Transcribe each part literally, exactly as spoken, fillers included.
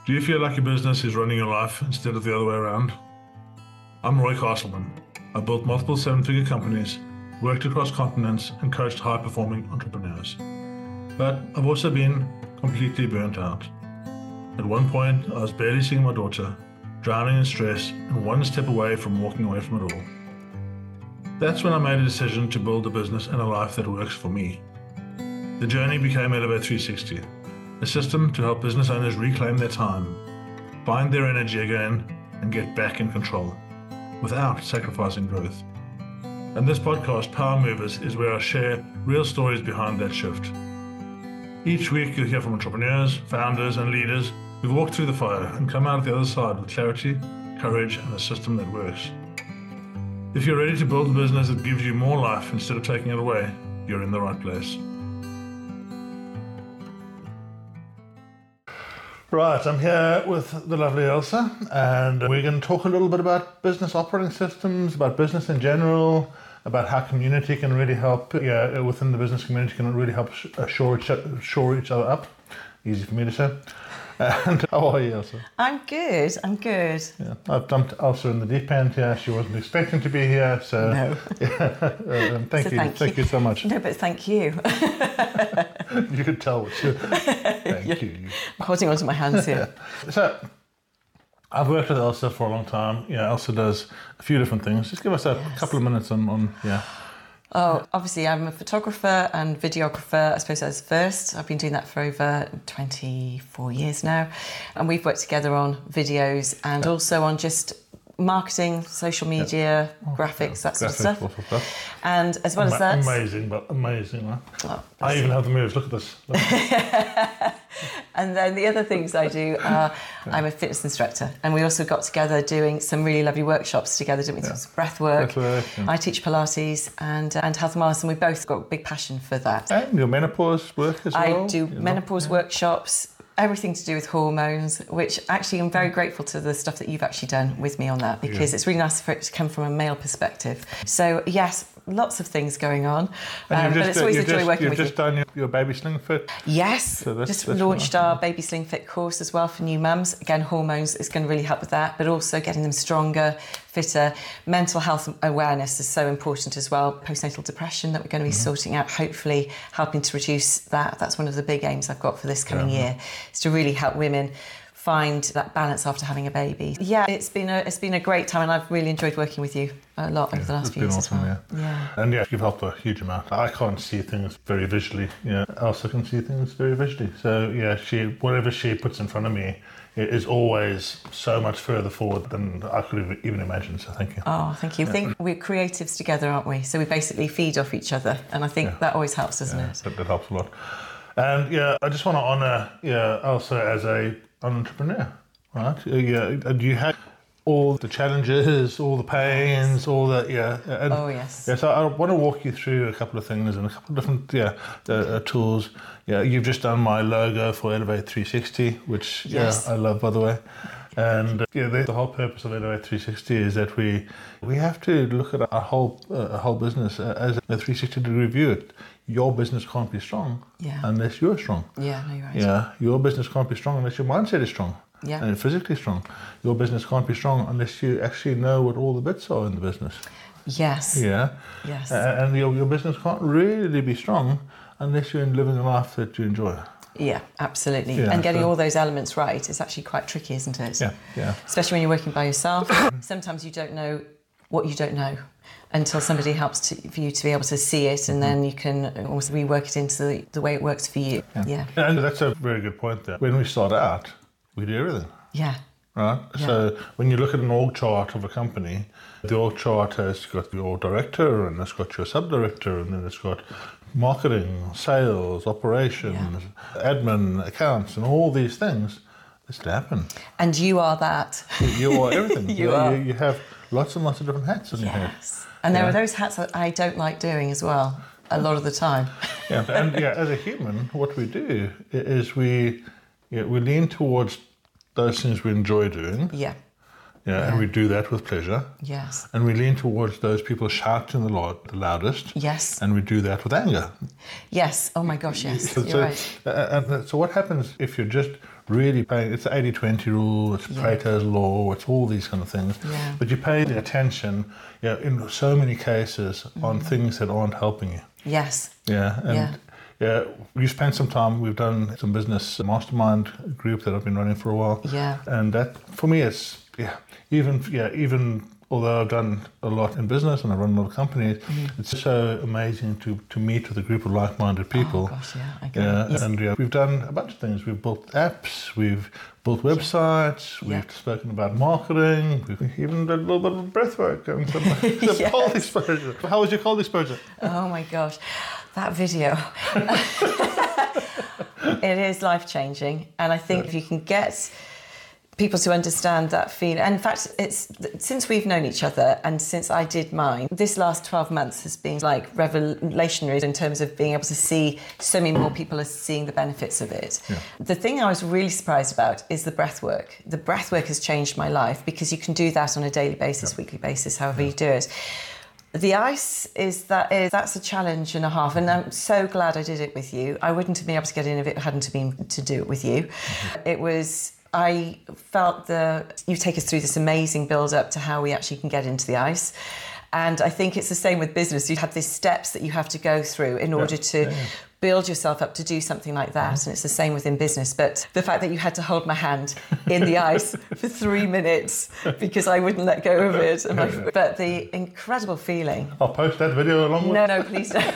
Do you feel like your business is running your life instead of the other way around? I'm Roy Castleman. I built multiple seven-figure companies, worked across continents, and coached high-performing entrepreneurs. But I've also been completely burnt out. At one point, I was barely seeing my daughter, drowning in stress, and one step away from walking away from it all. That's when I made a decision to build a business and a life that works for me. The journey became Elevate three sixty, a system to help business owners reclaim their time, find their energy again, and get back in control, without sacrificing growth. And this podcast, Power Movers, is where I share real stories behind that shift. Each week you'll hear from entrepreneurs, founders, and leaders who've walked through the fire and come out the other side with clarity, courage, and a system that works. If you're ready to build a business that gives you more life instead of taking it away, you're in the right place. Right, I'm here with the lovely Elsa, and we're going to talk a little bit about business operating systems, about business in general, about how community can really help, yeah, within the business community can really help shore each, shore each other up. Easy for me to say. And how are you, Elsa? I'm good, I'm good. Yeah, I've dumped Elsa in the deep end here. She wasn't expecting to be here, so... No. Yeah, um, thank so you, thank, thank you. you so much. No, but thank you. You could tell what you... Thank yeah. you. I'm holding onto my hands here. So, I've worked with Elsa for a long time. Yeah, Elsa does a few different things. Just give us a yes. couple of minutes on, on yeah. Oh, obviously I'm a photographer and videographer, I suppose as first. I've been doing that for over twenty-four years now. And we've worked together on videos and yeah. also on just marketing, social media, yeah. graphics, that sort of stuff. Sort of stuff. And as well Ama- as that... Amazing, but amazing. Huh? Oh, I even have the moves, look at this. Look at this. And then the other things I do are, yeah. I'm a fitness instructor, and we also got together doing some really lovely workshops together, didn't we? Yeah. Some breath work. Breath work yeah. I teach Pilates and and health and wellness, and we both got a big passion for that. And your menopause work as well? I do you menopause know? workshops, everything to do with hormones, which actually I'm very grateful to the stuff that you've actually done with me on that, because yeah. it's really nice for it to come from a male perspective. So yes, lots of things going on, um, just, but it's always a joy just, working you've with just you. done your, your Baby Sling Fit? Yes, so that's, just that's launched nice. our Baby Sling Fit course as well for new mums. Again, hormones is going to really help with that, but also getting them stronger, fitter. Mental health awareness is so important as well. Postnatal depression that we're going to be mm-hmm. sorting out, hopefully helping to reduce that. That's one of the big aims I've got for this coming yeah. year, is to really help women find that balance after having a baby. Yeah, it's been a it's been a great time, and I've really enjoyed working with you a lot over yeah, the last few years awesome, as well. Yeah. yeah. And yeah, you've helped a huge amount. I can't see things very visually. Yeah, Elsa can see things very visually. So yeah, she whatever she puts in front of me is always so much further forward than I could even imagine. So thank you. Oh, thank you. Yeah. I think we're creatives together, aren't we? So we basically feed off each other, and I think yeah. that always helps, doesn't yeah, it? That, that helps a lot. And yeah, I just want to honour yeah Elsa as a an entrepreneur. Right, yeah. Do you have all the challenges, all the pains, yes. all the yeah? And, oh yes. Yeah. So I want to walk you through a couple of things and a couple of different yeah uh, uh, tools. Yeah, you've just done my logo for Elevate three sixty, which yes. yeah I love, by the way. And uh, yeah, the, the whole purpose of Elevate three sixty is that we we have to look at our whole uh, whole business as a three sixty degree view. Your business can't be strong yeah. unless you're strong. Yeah, no, you're right. Yeah, your business can't be strong unless your mindset is strong. Yeah. And physically strong. Your business can't be strong unless you actually know what all the bits are in the business. Yes. Yeah. Yes. Uh, and your, your business can't really be strong unless you're living a life that you enjoy. Yeah, absolutely. Yeah, and getting so, all those elements right is actually quite tricky, isn't it? Yeah, yeah. Especially when you're working by yourself. Sometimes you don't know what you don't know until somebody helps to, for you to be able to see it, and then you can also rework it into the, the way it works for you. Yeah. yeah. And that's a very good point there. When we start out, we do everything. Yeah. Right? Yeah. So when you look at an org chart of a company, the org chart has got your director, and it's got your sub-director, and then it's got marketing, sales, operations, yeah. admin, accounts, and all these things. This to happen. And you are that. You, you are everything. you, you are. You, you have lots and lots of different hats on yes. your head. And there yeah. are those hats that I don't like doing as well, a lot of the time. Yeah, and yeah, as a human, what we do is we yeah, we lean towards those things we enjoy doing. Yeah. Yeah, and we do that with pleasure. Yes. And we lean towards those people shouting the, loud, the loudest. Yes. And we do that with anger. Yes. Oh my gosh, yes. So, You're right. Uh, and so what happens if you're just really paying, it's the eighty twenty rule, it's Yeah. Pareto's law, it's all these kind of things. Yeah. But you pay the attention, you know, in so many cases mm. on things that aren't helping you. Yes. Yeah. And yeah. Yeah, we spent some time, we've done some business mastermind group that I've been running for a while. Yeah. And that, for me, it's, yeah, even, yeah, even although I've done a lot in business and I run a lot of companies, mm. it's so amazing to, to meet with a group of like-minded people. Oh gosh, yeah, I get yeah, it. Yes. And yeah, we've done a bunch of things. We've built apps, we've built websites, yeah. we've spoken about marketing, we've even done a little bit of breath work and some, some yes. cold exposure. How was your cold exposure? Oh my gosh, that video. It is life-changing, and I think yeah. if you can get people to understand that feeling, and in fact, it's since we've known each other and since I did mine, this last twelve months has been like revolutionary in terms of being able to see so many more people are seeing the benefits of it. Yeah. The thing I was really surprised about is the breath work. The breath work has changed my life because you can do that on a daily basis, yeah. weekly basis, however yeah. you do it. The ice is that is that's a challenge and a half, and I'm so glad I did it with you. I wouldn't have been able to get in if it hadn't been to do it with you. Mm-hmm. It was. I felt the you take us through this amazing build up to how we actually can get into the ice. And I think it's the same with business. You have these steps that you have to go through in order yeah, to yeah, yeah. build yourself up to do something like that. Mm-hmm. And it's the same within business. But the fact that you had to hold my hand in the ice for three minutes because I wouldn't let go of it. And my, but the incredible feeling. I'll post that video along with No, no, please don't.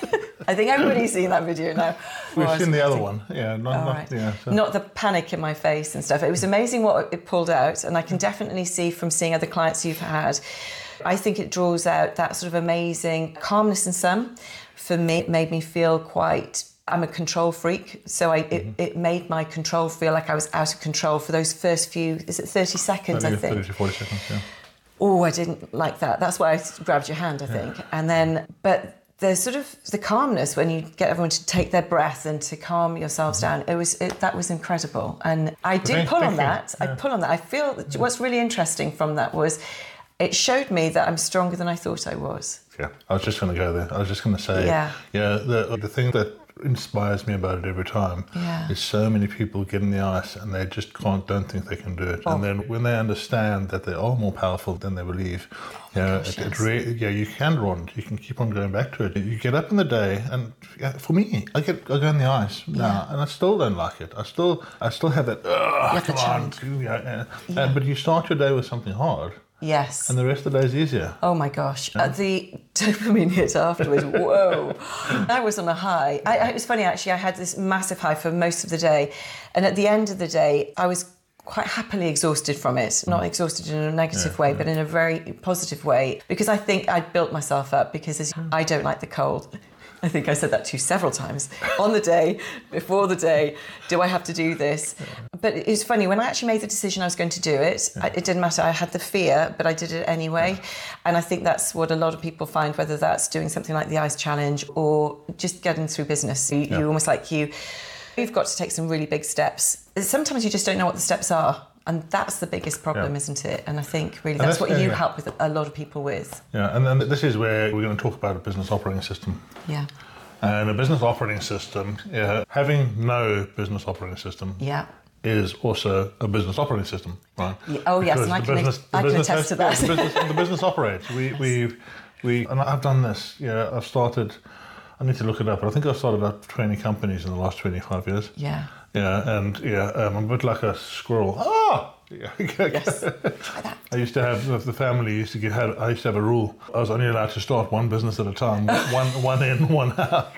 I think everybody's seen that video now. We've oh, seen the other one, yeah. Not, not, right. yeah so. not the panic in my face and stuff. It was amazing what it pulled out, and I can definitely see from seeing other clients you've had. I think it draws out that sort of amazing calmness in some. For me, it made me feel quite... I'm a control freak, so I, it, mm-hmm. it made my control feel like I was out of control for those first few, is it thirty seconds, thirty, I think? thirty to forty seconds, yeah. Oh, I didn't like that. That's why I grabbed your hand, I think. Yeah. And then, but... There's sort of the calmness when you get everyone to take their breath and to calm yourselves down. It was it, that was incredible, and I did Thank, pull thank on that. Yeah. I pull on that. I feel that what's really interesting from that was it showed me that I'm stronger than I thought I was. Yeah, I was just going to go there. I was just going to say, yeah, yeah the the thing that inspires me about it every time yeah. is so many people get in the ice and they just can't, don't think they can do it. Oh. And then when they understand that they are more powerful than they believe, oh you know, gosh, it, yes. it re- yeah, you can run, you can keep on going back to it. You get up in the day, and yeah, for me, I get I go in the ice yeah. now, and I still don't like it. I still I still have that. Ugh, come on, yeah, yeah. Yeah. Uh, but you start your day with something hard. Yes. And the rest of the day is easier. Oh my gosh. Yeah. Uh, the dopamine hit afterwards, whoa. I was on a high. I, I, it was funny actually, I had this massive high for most of the day. And at the end of the day, I was quite happily exhausted from it. Not exhausted in a negative yeah, way, yeah. but in a very positive way. Because I think I'd built myself up because as, I don't like the cold. I think I said that to you several times. On the day, before the day, do I have to do this? Yeah. But it was funny, when I actually made the decision I was going to do it, yeah. I, it didn't matter. I had the fear, but I did it anyway. Yeah. And I think that's what a lot of people find, whether that's doing something like the Ice Challenge or just getting through business. You, yeah. you almost like you, you've got to take some really big steps. Sometimes you just don't know what the steps are. And that's the biggest problem, yeah. isn't it? And I think really that's, that's what yeah, you yeah. help with a lot of people with. Yeah, and then this is where we're going to talk about a business operating system. Yeah. And a business operating system, yeah, having no business operating system yeah. is also a business operating system, right? Yeah. Oh, yes, and I can, business, I can attest has, to that. The business, the business operates. We, we, we, and I've done this, yeah, I've started, I need to look it up, but I think I've started about twenty companies in the last twenty-five years. Yeah. Yeah, and yeah, um, I'm a bit like a squirrel. Ah! Yeah. Yes. Try that. I used to have the family used to get. Had, I used to have a rule. I was only allowed to start one business at a time. one, one in, one out.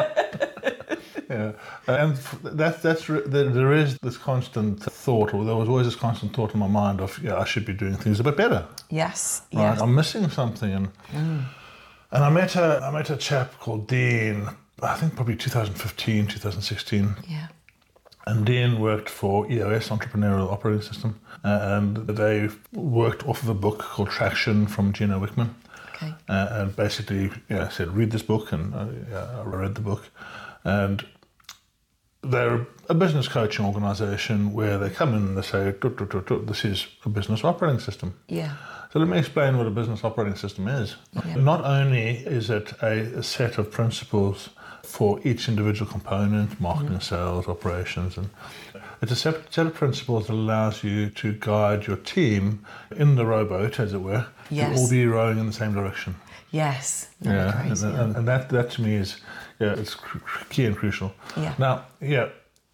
Yeah, and that that's there is this constant thought, or there was always this constant thought in my mind of, yeah, I should be doing things a bit better. Yes. Right? Yes. I'm missing something, and mm. and I met a I met a chap called Dean. I think probably two thousand fifteen, two thousand sixteen. Yeah. And Dean worked for E O S, Entrepreneurial Operating System, uh, and they worked off of a book called Traction from Gino Wickman. Okay. Uh, and basically, yeah, said, read this book, and uh, yeah, I read the book. And they're a business coaching organisation where they come in and they say, this is a business operating system. Yeah. So let me explain what a business operating system is. Yeah. Not only is it a, a set of principles for each individual component, marketing, mm-hmm. sales, operations, and it's a set, set of principles that allows you to guide your team in the rowboat, as it were, yes. to all be rowing in the same direction. Yes. Yeah, crazy, and, yeah. and, and that, that to me is yeah, it's key and crucial. Yeah. Now, yeah,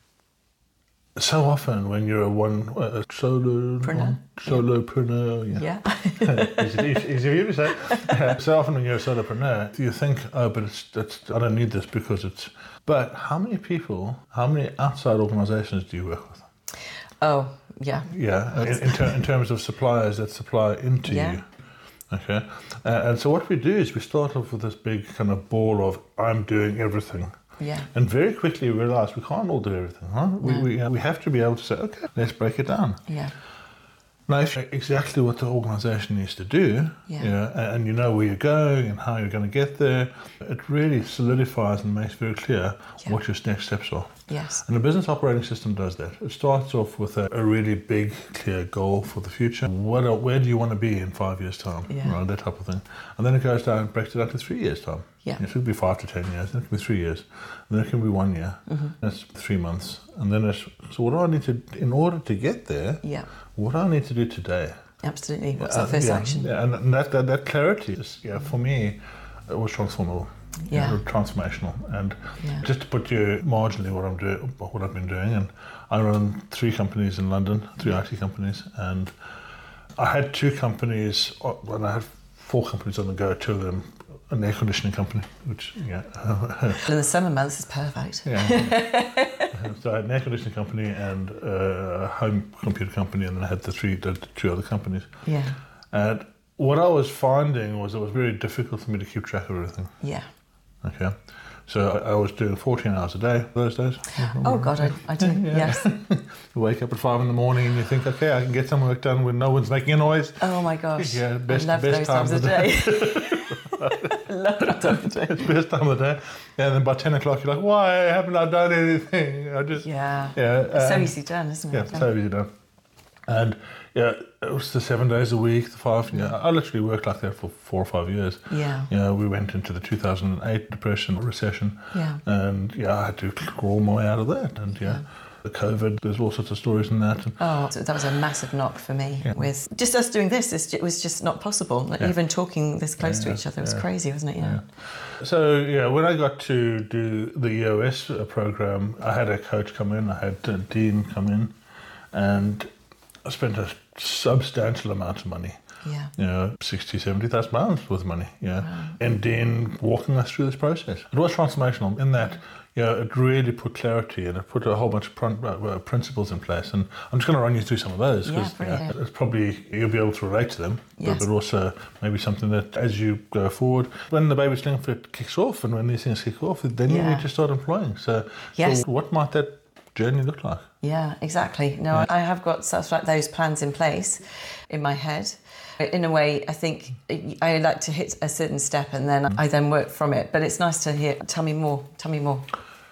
so often when you're a one a solopreneur, solopreneur, yeah, yeah. easy, easy, easy for you to say. Yeah. So often when you're a solopreneur, you think, oh, but it's, it's I don't need this because it's. But how many people, how many outside organisations do you work with? Oh, yeah. Yeah, in, in, ter- in terms of suppliers that supply into yeah. you. Okay, uh, and so what we do is we start off with this big kind of ball of I'm doing everything. Yeah. And very quickly we realise we can't all do everything, huh? No. We, we, we have to be able to say, okay, let's break it down. Yeah. Now, if you know exactly what the organisation needs to do, yeah. you know, and, and you know where you're going and how you're going to get there, it really solidifies and makes very clear yeah. what your next steps are. Yes. And the business operating system does that. It starts off with a, a really big, clear goal for the future. What, where do you want to be in five years' time? Yeah. Right, that type of thing. And then it goes down and breaks it down to three years' time. Yeah. It could be five to ten years, then it can be three years, and then it can be one year, mm-hmm. that's three months. And then it's, so what do I need to, in order to get there, yeah. what do I need to do today? Absolutely. What's uh, that first yeah, action? Yeah, and that, that, that clarity, is, yeah, for me, it was transformable. Yeah. You know, transformational. And yeah. just to put you marginally what I'm doing, what I've been doing, and I run three companies in London, three I T companies, and I had two companies, and I had four companies on the go, two of them an air conditioning company, which, yeah. In the summer months, is perfect. Yeah. So I had an air conditioning company and a home computer company, and then I had the three, the two other companies. Yeah. And what I was finding was it was very difficult for me to keep track of everything. Yeah. Okay. So I, I was doing fourteen hours a day those days. Oh God, I, I do, yeah. yes. You wake up at five in the morning and you think, okay, I can get some work done when no one's making a noise. Oh my gosh. Yeah, best, I love best those time times of of the day. I love that time of the day. It's the best time of the day. Yeah, and then by ten o'clock you're like, why haven't I done anything? I just Yeah. Yeah. It's so um, easy done, isn't it? Yeah, so easy done. And yeah, it was the seven days a week, the five. Yeah, I literally worked like that for four or five years. Yeah. You know, we went into the two thousand eight depression, recession. Yeah. And yeah, I had to crawl my way out of that. And yeah, yeah. the COVID, there's all sorts of stories in that. And, oh, so that was a massive knock for me. Yeah. With just us doing this, it was just not possible. Like, yeah. Even talking this close yeah, to each other was yeah. crazy, wasn't it? Yeah. yeah. So yeah, when I got to do the E O S program, I had a coach come in, I had a dean come in, and I spent a substantial amount of money. Yeah. You know, sixty, seventy thousand pounds worth of money. Yeah. Wow. And then walking us through this process. It was transformational in that, you know, it really put clarity and it put a whole bunch of pr- uh, principles in place. And I'm just going to run you through some of those because yeah, you know, it's probably, you'll be able to relate to them, yes. but, but also maybe something that as you go forward, when the baby sling fit kicks off and when these things kick off, then yeah. you need to start employing. So, yes. so what might that journey look like? Yeah, exactly. No, yeah. I have got stuff like those plans in place in my head. In a way, I think I like to hit a certain step and then I then work from it. But it's nice to hear. Tell me more. Tell me more.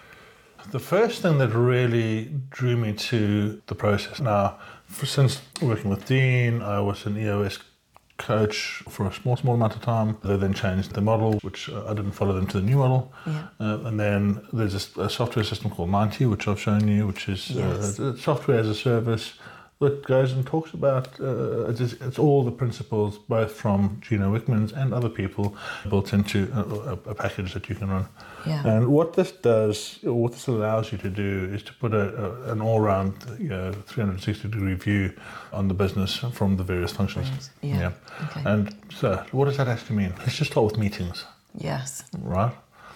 The first thing that really drew me to the process. Now, for, since working with Dean, I was an E O S coach for a small, small amount of time. They then changed the model, which I didn't follow them to the new model. Yeah. Uh, and then there's a, a software system called ninety, which I've shown you, which is yes. uh, software as a service that goes and talks about, uh, it's, it's all the principles, both from Gino Wickman's and other people, built into a, a, a package that you can run. Yeah. And what this does, what this allows you to do is to put a, a, an all-round, you know, three hundred sixty degree view on the business from the various functions. Right. Yeah. yeah. Okay. And so, what does that actually mean? Let's just start with meetings. Yes. Right?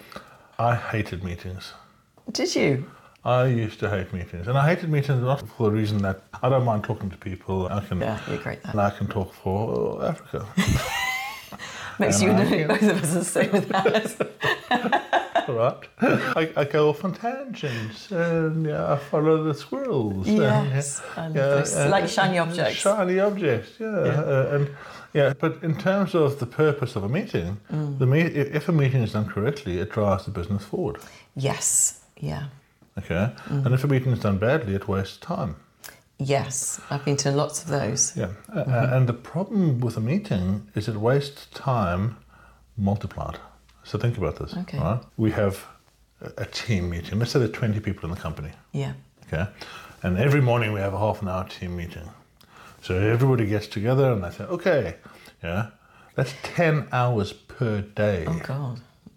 I hated meetings. Did you? I used to hate meetings, and I hated meetings not for the reason that I don't mind talking to people. I can, yeah, you're great. And I can talk for Africa. Makes you know both of us are the same with that. Right, I, I go off on tangents, and yeah, I follow the squirrels. Yes, and, yeah, I love yeah, those. uh, Like shiny objects. Shiny objects, yeah, yeah. Uh, and yeah. But in terms of the purpose of a meeting, mm. the me- if a meeting is done correctly, it drives the business forward. Yes, yeah. Okay, mm. and if a meeting is done badly, it wastes time. Yes, I've been to lots of those. Yeah, mm-hmm. uh, and the problem with a meeting is it wastes time multiplied. So think about this. Okay. Right? We have a team meeting. Let's say there are twenty people in the company. Yeah. Okay, and every morning we have a half an hour team meeting. So everybody gets together and they say, okay, yeah, that's ten hours per day. Oh God.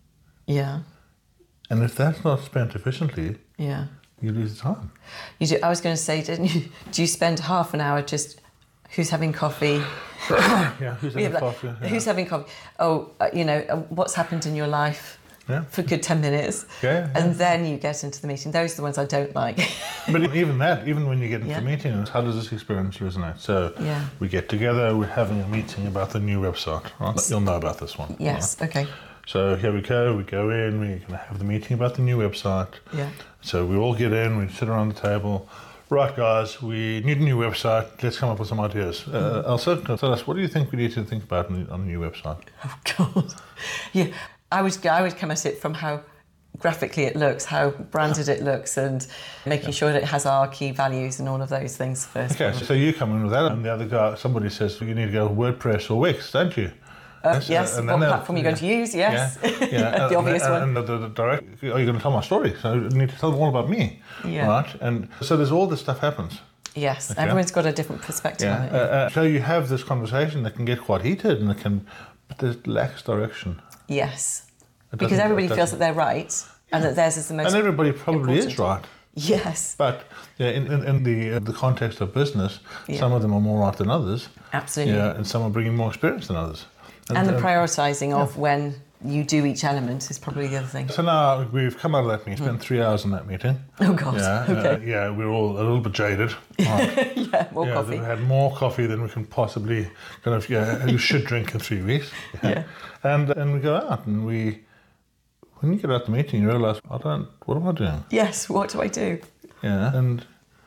Yeah. And if that's not spent efficiently, yeah, you lose time. You do. I was going to say, didn't you? Do you spend half an hour just who's having coffee? yeah, who's having like, coffee? Yeah. Who's having coffee? Oh, uh, you know, uh, what's happened in your life? Yeah. For a good ten minutes. Yeah, yeah. And then you get into the meeting. Those are the ones I don't like. But even that, even when you get into yeah. the meeting, how does this experience resonate? So yeah. we get together, we're having a meeting about the new website. Right? You'll know about this one. Yes, right? okay. So here we go, we go in, we're going to have the meeting about the new website. Yeah. So we all get in, we sit around the table. Right, guys, we need a new website. Let's come up with some ideas. Mm. Uh, Elsa, tell us, what do you think we need to think about on a new website? Oh, God. Yeah, I would, I would come at it from how graphically it looks, how branded it looks, and making yeah. sure that it has our key values and all of those things first. Okay, so, so you come in with that, and the other guy, somebody says, you need to go WordPress or Wix, don't you? Uh, yes, yes. What platform are you going to use? Yes, yeah, yeah. the obvious and, one. And the, the, the direct, are you going to tell my story? So you need to tell them all about me, yeah. right? And so there's all this stuff happens. Yes, okay? Everyone's got a different perspective yeah. on it. Uh, uh, so you have this conversation that can get quite heated, and it can, but it lacks direction. Yes, because everybody feels that they're right, yeah. and that theirs is the most. And everybody probably important. is right. Yes. But yeah, in, in, in the uh, the context of business, yeah. some of them are more right than others. Absolutely. Yeah, and some are bringing more experience than others. And, and the prioritising yeah. of when you do each element is probably the other thing. So now we've come out of that meeting, spent mm. three hours in that meeting. Oh, God. Yeah, okay. Uh, yeah, we're all a little bit jaded. Right. yeah, more yeah, coffee. We had more coffee than we can possibly kind of, yeah, you should drink in three weeks. Yeah. yeah. And and we go out and we, when you get out the meeting, you realise, I don't, what am I doing? Yes, what do I do? Yeah, and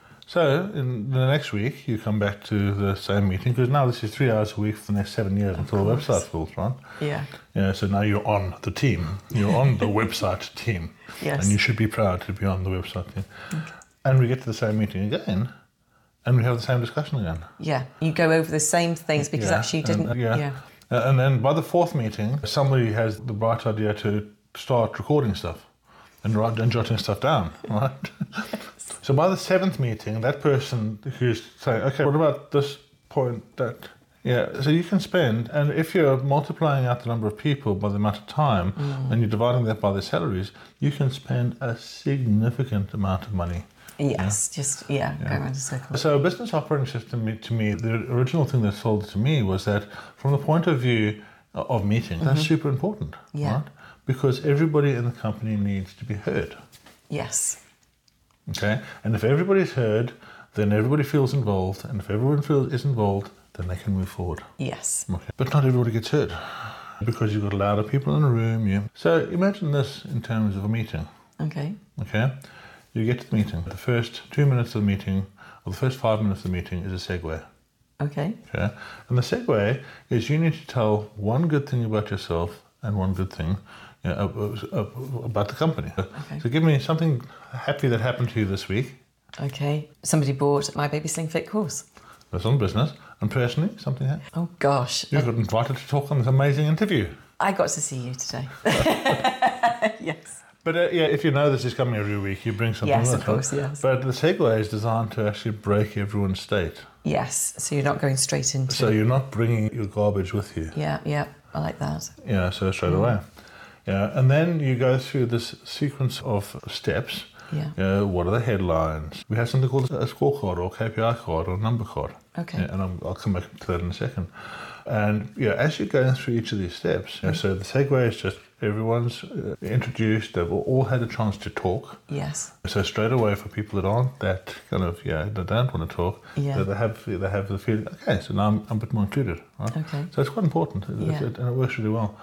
so in the next week you come back to the same meeting, because now this is three hours a week for the next seven years of until course. The website's built, right? Yeah. Yeah. So now you're on the team. You're on the website team. Yes. And you should be proud to be on the website team. Okay. And we get to the same meeting again, and we have the same discussion again. Yeah. You go over the same things because yeah. actually you didn't. And, uh, yeah. yeah. Uh, and then by the fourth meeting, somebody has the bright idea to start recording stuff and write and jotting stuff down, right? Yes. So by the seventh meeting, that person who's saying, okay, what about this point, that, yeah, so you can spend, and if you're multiplying out the number of people by the amount of time, mm. and you're dividing that by their salaries, you can spend a significant amount of money. Yes, yeah. just, yeah, yeah. go around a circle. So a business operating system, to me, the original thing that sold to me was that from the point of view of meetings, mm-hmm. that's super important, yeah. right? Because everybody in the company needs to be heard. Yes. Okay, and if everybody's heard, then everybody feels involved, and if everyone feels is involved, then they can move forward. Yes. Okay. But not everybody gets heard, because you've got a lot of people in a room. Yeah. So imagine this in terms of a meeting. Okay. Okay, you get to the meeting. The first two minutes of the meeting, or the first five minutes of the meeting, is a segue. Okay. Okay, and the segue is you need to tell one good thing about yourself and one good thing. Yeah, about the company. Okay. So give me something happy that happened to you this week. Okay. Somebody bought my Baby Sling Fit course. That's on business. And personally, something happened. Oh, gosh. You got invited to talk on this amazing interview. I got to see you today. Yes. But uh, yeah, if you know this is coming every week, you bring something yes, with of course, yes. But the segue is designed to actually break everyone's state. Yes, so you're not going straight into... So you're not bringing your garbage with you. Yeah, yeah, I like that. Yeah, so straight mm. away. Yeah, and then you go through this sequence of steps. Yeah. Uh, what are the headlines? We have something called a scorecard or K P I card or a number card. Okay. Yeah, and I'm, I'll come back to that in a second. And yeah, as you're going through each of these steps, mm. yeah, so the segue is just everyone's uh, introduced, they've all had a chance to talk. Yes. So straight away for people that aren't that kind of, yeah, that don't want to talk, yeah. they have they have the feeling, okay, so now I'm, I'm a bit more included. Right? Okay. So it's quite important, yeah. it, and it works really well.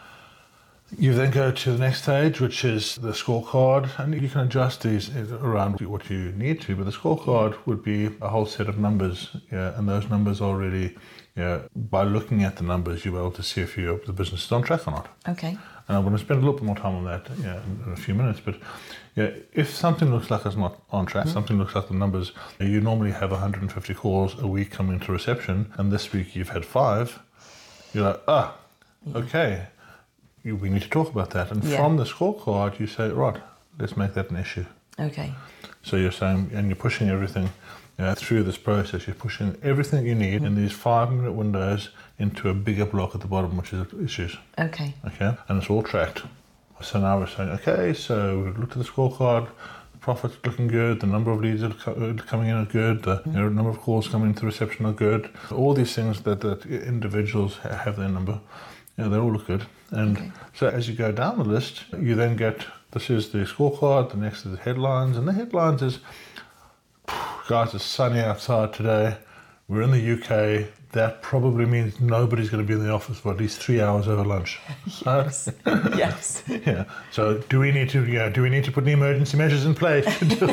You then go to the next stage, which is the scorecard, and you can adjust these around what you need to, but the scorecard would be a whole set of numbers, yeah, and those numbers are really, yeah, by looking at the numbers, you're able to see if you're, the business is on track or not. Okay. and I'm going to spend a little bit more time on that yeah, in, in a few minutes, but yeah, if something looks like it's not on track, mm-hmm. something looks like the numbers, you normally have one hundred fifty calls a week coming into reception, and this week you've had five, you're like, ah, yeah. okay, you, we need to talk about that. And yeah. from the scorecard, you say, right, let's make that an issue. Okay. So you're saying, and you're pushing everything you know, through this process, you're pushing everything you need mm-hmm. in these five-minute windows into a bigger block at the bottom, which is issues. Okay. Okay, and it's all tracked. So now we're saying, okay, so we've looked at the scorecard, the profit's looking good, the number of leads that are coming in are good, the mm-hmm. you know, number of calls coming into reception are good. All these things that, that individuals have their number, you know, they all look good. And okay. so as you go down the list, you then get, this is the scorecard, the next is the headlines, and the headlines is, guys, it's sunny outside today, we're in the U K, that probably means nobody's going to be in the office for at least three hours over lunch. Yes. yes. Yeah. So do we need to? Yeah. Do we need to put any emergency measures in place?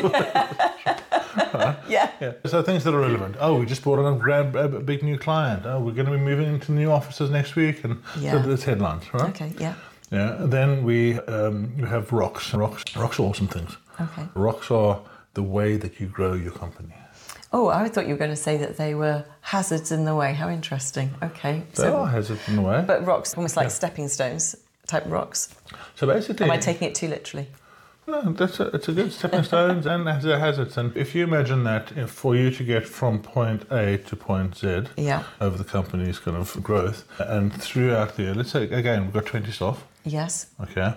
right? Yeah. Yeah. So things that are relevant. Oh, we just brought on a, grand, a big new client. Oh, we're going to be moving into new offices next week, and yeah. so it's headlines, right? Okay. Yeah. Yeah. And then we um, you have rocks. Rocks. Rocks are awesome things. Okay. Rocks are the way that you grow your company. Oh, I thought you were going to say that they were hazards in the way. How interesting. Okay. They so, are hazards in the way. But rocks, almost like yeah. stepping stones type rocks. So basically... Am I taking it too literally? No, that's a, it's a good stepping stones and they're hazards. And if you imagine that if for you to get from point A to point Z yeah. over the company's kind of growth, and throughout the year, let's say, again, we've got twenty staff. Yes. Okay.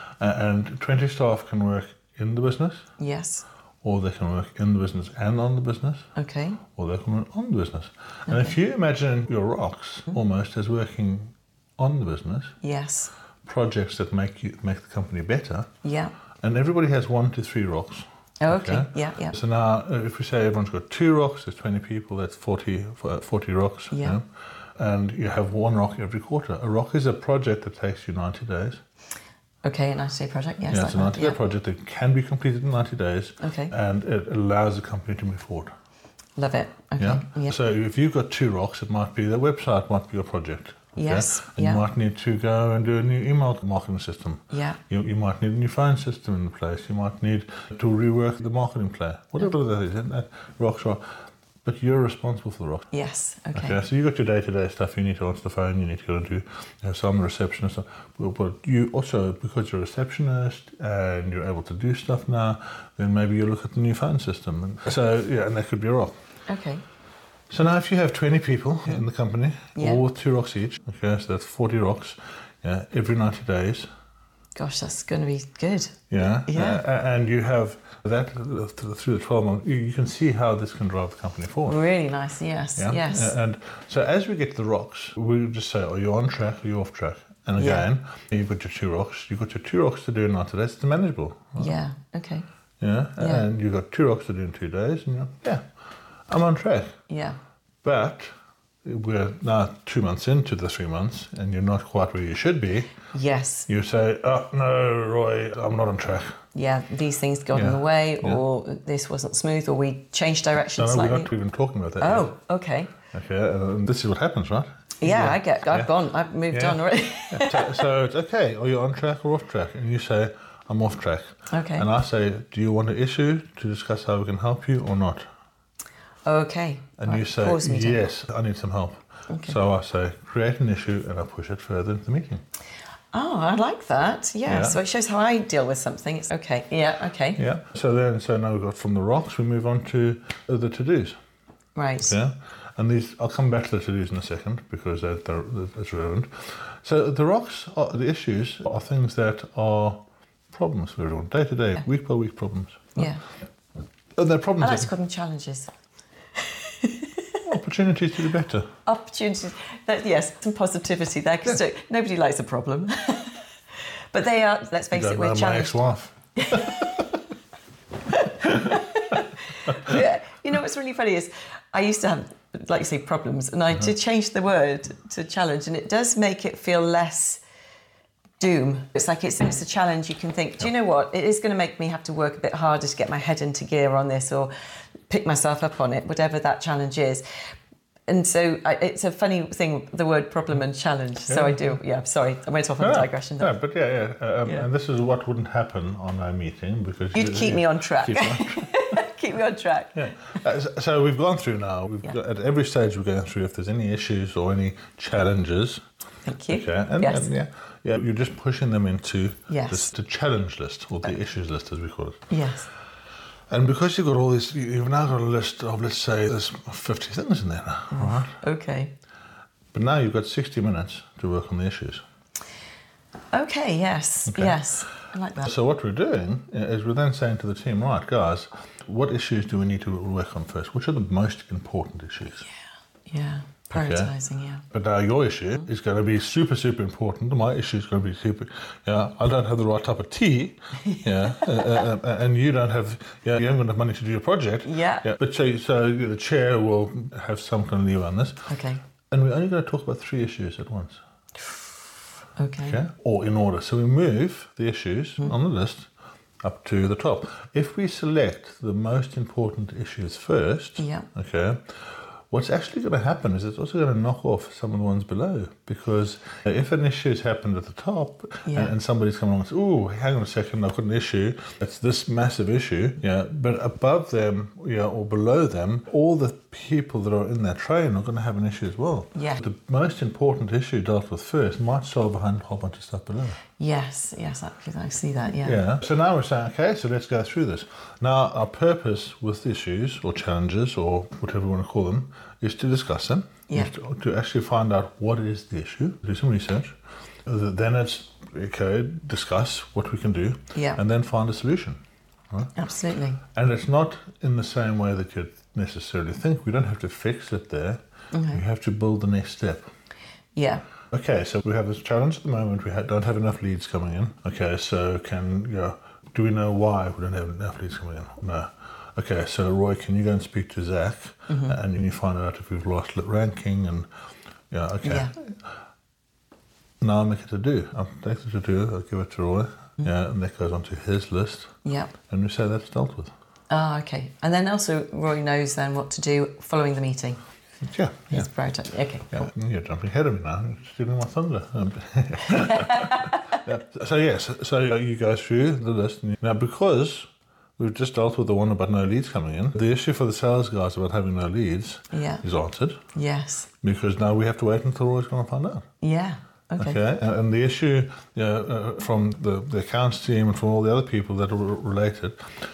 And twenty staff can work in the business. Yes. Or they can work in the business and on the business. Okay. Or they can work on the business. Okay. And if you imagine your rocks mm-hmm. almost as working on the business. Yes. Projects that make you make the company better. Yeah. And everybody has one to three rocks. Oh, okay. okay. Yeah, yeah. So now, if we say everyone's got two rocks, there's twenty people, that's forty, forty rocks. Yeah. You know? And you have one rock every quarter. A rock is a project that takes you ninety days. Okay, a ninety-day project, yes. Yeah, like it's a ninety-day yeah. project that can be completed in ninety days. Okay. And it allows the company to move forward. Love it. Okay. Yeah? yeah. So if you've got two rocks, it might be the website might be your project. Okay? Yes. And yeah. you might need to go and do a new email marketing system. Yeah. You, you might need a new phone system in place. You might need to rework the marketing plan. Whatever that is, isn't that? Rocks are. But you're responsible for the rocks. Yes, okay. Okay, so you've got your day-to-day stuff. You need to answer the phone. You need to go and do you know, some receptionist. But you also, because you're a receptionist and you're able to do stuff now, then maybe you look at the new phone system. And so, yeah, and that could be a rock. Okay. So now if you have twenty people yeah. in the company, yeah. all with two rocks each, okay, so that's forty rocks, yeah, every ninety days. Gosh, that's going to be good. Yeah, yeah. Uh, and you have that through the twelve months, you can see how this can drive the company forward. Really nice, yes, yeah? yes. And so as we get to the rocks, we just say, are you on track, are you off track? And again, yeah. you've got your two rocks, you've got your two rocks to do in ninety days, it's manageable. Right? Yeah, okay. Yeah? yeah, and you've got two rocks to do in two days, and you're, yeah, I'm on track. Yeah. But we're now two months into the three months and you're not quite where you should be. Yes. You say, oh, no, Roy, I'm not on track. Yeah, these things got yeah. in the way, yeah. or this wasn't smooth, or we changed direction no, no, slightly. we're not even talking about that Oh, yet. okay. Okay, and this is what happens, right? Yeah, yeah. I get, I've yeah. gone, I've moved yeah. on already. yeah. so, so it's okay, are you on track or off track? And you say, I'm off track. Okay. And I say, do you want to issue to discuss how we can help you or not? Okay. And right. you say, yes, I need some help. Okay. So I say, create an issue and I push it further into the meeting. Oh, I like that. Yeah. yeah. So it shows how I deal with something. It's okay. Yeah. Okay. Yeah. So then, so now we've got from the rocks, we move on to the to-dos. Right. Yeah. And these, I'll come back to the to-dos in a second because they're, they're, that's relevant. So the rocks, are, the issues are things that are problems for everyone, day to day, yeah. week by week problems. Right? Yeah. And they're problems. I like to call them challenges. Opportunities to do better. Opportunities, that, yes, some positivity there, because yeah. nobody likes a problem. But they are, let's face it, we're challenged. My ex-wife. Yeah, you know what's really funny is, I used to have, like you say, problems, and I uh-huh. did change the word to challenge, and it does make it feel less doom. It's like it's, it's a challenge. You can think, do you know what? It is going to make me have to work a bit harder to get my head into gear on this, or pick myself up on it, whatever that challenge is. And so I, it's a funny thing, the word problem and challenge. So Yeah. I do, yeah, sorry, I went off on No, a no, digression there. No, but yeah, yeah. Um, Yeah. And this is what wouldn't happen on our meeting because You'd you, keep you, me on track. keep on track. Keep me on track. Yeah. Uh, so- so we've gone through now. We've Yeah. got, at every stage we're going through if there's any issues or any challenges. Thank you. Okay. And, Yes. and yeah, yeah, you're just pushing them into Yes. this, the challenge list or the issues list as we call it. Yes. And because you've got all these, you- you've now got a list of, let's say, there's fifty things in there now, all right? Okay. But now you've got sixty minutes to work on the issues. Okay, yes, Okay. yes. I like that. So what we're doing is we're then saying to the team, right, guys, what issues do we need to work on first? Which are the most important issues? Yeah, prioritising, yeah. But now your issue is going to be super, super important. My issue is going to be super. Yeah, I don't have the right type of tea. Yeah, uh, uh, uh, and you don't have. Yeah, you haven't got enough money to do your project. Yeah. Yeah. But so, so the chair will have some kind of leeway on this, Okay, and we're only going to talk about three issues at once. okay. Okay, or in order. So we move the issues on the list up to the top. If we select the most important issues first, Yeah. okay, what's actually going to happen is it's also going to knock off some of the ones below, because if an issue has happened at the top Yeah. and, and somebody's come along and says, oh, hang on a second, I've got an issue, it's this massive issue, yeah, but above them, yeah, or below them, all the people that are in that train are going to have an issue as well. Yeah. The most important issue dealt with first might solve a hun- whole bunch of stuff below. Yes, yes, I, I see that, yeah. Yeah. So now we're saying, okay, so let's go through this. Now, our purpose with issues or challenges or whatever you want to call them is to discuss them. Yeah. Is To, to actually find out what is the issue, do some research. Uh, Then it's, okay, discuss what we can do. Yeah. And then find a solution. Absolutely. And it's not in the same way that you'd necessarily think. We don't have to fix it there. Okay. We have to build the next step. Yeah, Okay, so we have this challenge at the moment. We ha- don't have enough leads coming in. Okay, so can you know, do we know why we don't have enough leads coming in? No. Okay, so Roy, can you go and speak to Zach Mm-hmm. and you find out if we've lost lit ranking and yeah, okay. yeah, Now I'll make it to do. I'll take it to do. I'll give it to Roy. Mm-hmm. Yeah, and that goes onto his list, yeah. and we say that's dealt with. Ah, okay. And then also Roy knows then what to do following the meeting. Yeah, yeah. He's prioritising. Okay, Yeah, cool. you're jumping ahead of me now. You're stealing my thunder. Um, yeah. So yes, so you go through the list and you, now because we've just dealt with the one about no leads coming in, the issue for the sales guys about having no leads Yeah. is answered Yes. because now we have to wait until Roy's going to find out. Yeah. Okay. Okay, and, and the issue you know, uh, from the, the accounts team and from all the other people that are related.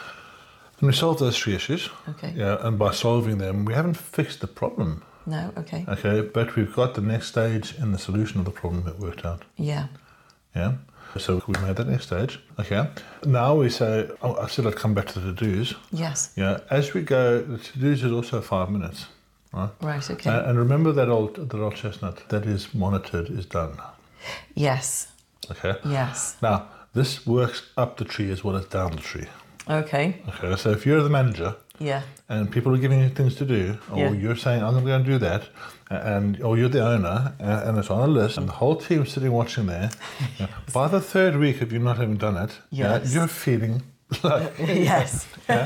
And we solve those three issues. Okay. Yeah, and by solving them, we haven't fixed the problem. No. Okay. Okay, but we've got the next stage in the solution of the problem that worked out. Yeah. Yeah. So we made that next stage. Okay. Now we say, oh, I said I'd come back to the to-dos. Yes. Yeah. As we go, the to-dos is also five minutes. Right. Right. Okay. Uh, and remember that old that old chestnut that is monitored is done. yes. Okay. Yes. Now this works up the tree as well as down the tree. Okay. Okay. So if you're the manager Yeah. and people are giving you things to do, or Yeah. you're saying I'm going to go and do that, and or you're the owner, and, and it's on a list, and the whole team's sitting watching there. yeah, by the third week of you not having done it, yeah, Yes. you're feeling like Yes.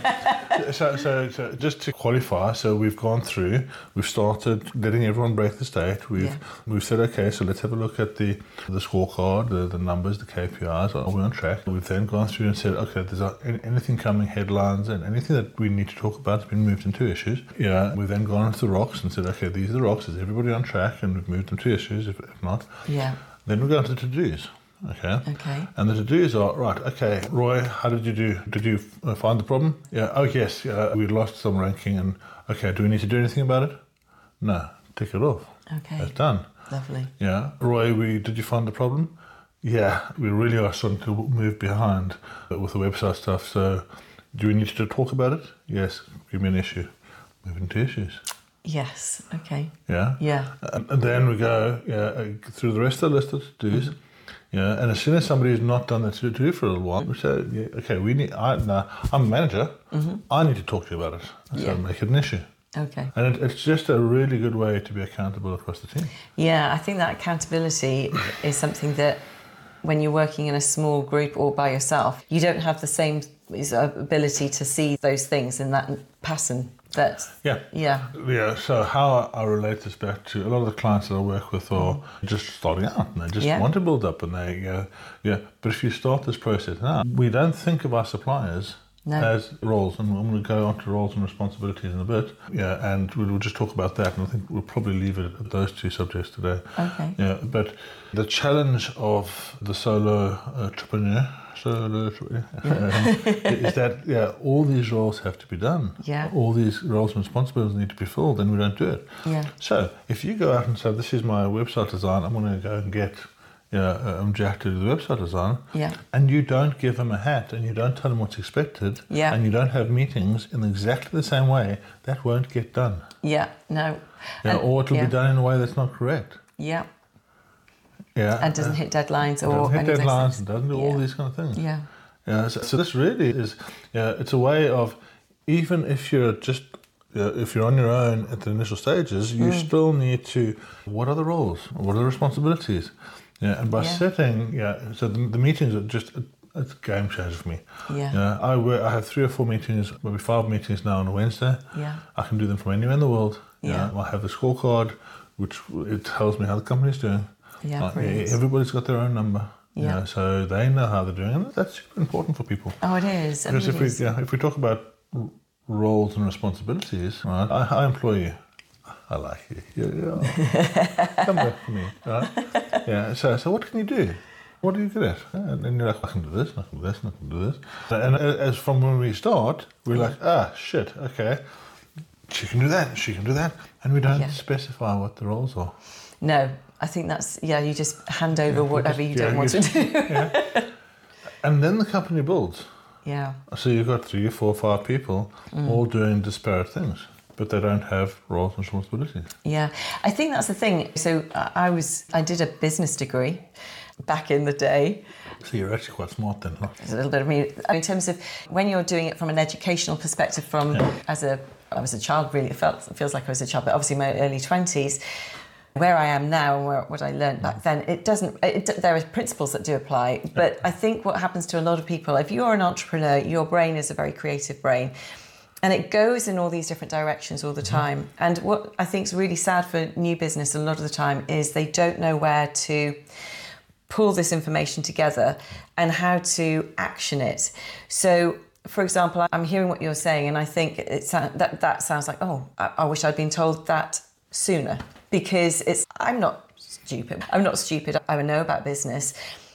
so, so, so just to qualify, so we've gone through, we've started letting everyone break the state. We've Yeah. we've said, okay, so let's have a look at the the scorecard, the, the numbers, the K P Is. Are we on track? We've then gone through and said, okay, there's a, anything coming, headlines, and anything that we need to talk about has been moved into issues. Yeah, we've then gone into the rocks and said, okay, these are the rocks. Is everybody on track? And we've moved them to issues. If, if not, Yeah. then we go into to-dos. Okay. Okay. And the to-dos are, right, okay, Roy, how did you do? Did you uh, find the problem? Yeah, oh yes, uh, we lost some ranking and, okay, do we need to do anything about it? No, tick it off. Okay. That's done. Lovely. Yeah, Roy, we did you find the problem? Yeah, we really are starting to move behind with the website stuff, so do we need to talk about it? Yes, give me an issue. Move into issues. Yes. Okay. Yeah? Yeah. And and then we go yeah, uh, through the rest of the list of to-dos. Yeah, and as soon as somebody's not done the to-do for a little while, we say, yeah, okay, we need. I, now, I'm a manager. I need to talk to you about it. So Yeah. make it an issue. Okay. And it, it's just a really good way to be accountable across the team. Yeah, I think that accountability is something that when you're working in a small group or by yourself, you don't have the same his ability to see those things in that pattern. That Yeah. yeah, Yeah, so how I relate this back to a lot of the clients that I work with are just starting out and they just Yeah. want to build up and they go, yeah, but if you start this process now, we don't think of our suppliers No. as roles, and I'm going to go on to roles and responsibilities in a bit, yeah, and we'll just talk about that, and I think we'll probably leave it at those two subjects today. Okay. Yeah, but the challenge of the solo entrepreneur, solo entrepreneur, um, is that, yeah, all these roles have to be done. Yeah. All these roles and responsibilities need to be filled, and we don't do it. Yeah. So if you go out and say, this is my website design, I'm going to go and get, yeah, I'm Jack to do the website design, Yeah. and you don't give them a hat and you don't tell them what's expected, Yeah. and you don't have meetings in exactly the same way, that won't get done. Yeah, no. Yeah, And- or it'll yeah. be done in a way that's not correct. Yeah, Yeah. and doesn't hit deadlines or doesn't hit any of those deadlines things. and doesn't do all Yeah. these kind of things. Yeah, Yeah, so, so this really is, yeah, it's a way of, even if you're just, uh, if you're on your own at the initial stages, you Mm. still need to, what are the roles? What are the responsibilities? Yeah, and by Yeah. setting, yeah, so the, the meetings are just, it's a game changer for me. Yeah. Yeah, I, work, I have three or four meetings, maybe five meetings now on a Wednesday. Yeah. I can do them from anywhere in the world. Yeah. I have the scorecard, which it tells me how the company's doing. Yeah, Uh, brilliant. everybody's got their own number. Yeah. Yeah, so they know how they're doing, and that's super important for people. Oh, it is. I Because mean, if it we is. yeah, if we talk about r- roles and responsibilities, right? I, I employ you. I like you. Yeah, yeah. Come back to me, right? Yeah. So so what can you do? What are you good at? And then you're like, I can do this, I can do this, I can do this. And as from when we start, we're like, ah, shit, okay. She can do that, she can do that. And we don't Yeah. specify what the roles are. No, I think that's, yeah, you just hand over Yeah, whatever just- you don't yeah, want you to do. Yeah. And then the company builds. Yeah, So you've got three, four, five people all doing disparate things, but they don't have roles and responsibilities. yeah. I think that's the thing. So I I was, I did a business degree back in the day. So you're actually quite smart then, huh? There's a little bit of me in terms of when you're doing it from an educational perspective. From Yeah. as a, I was a child. Really, it felt it feels like I was a child, but obviously my early twenties. Where I am now and where, what I learned back then, it doesn't. It, there are principles that do apply, but I think what happens to a lot of people, if you're an entrepreneur, your brain is a very creative brain, and it goes in all these different directions all the time. And what I think is really sad for new business a lot of the time is they don't know where to pull this information together and how to action it. So, for example, I'm hearing what you're saying, and I think it sound, that that sounds like, oh, I, I wish I'd been told that sooner, because it's. I'm not stupid. I'm not stupid. I know about business,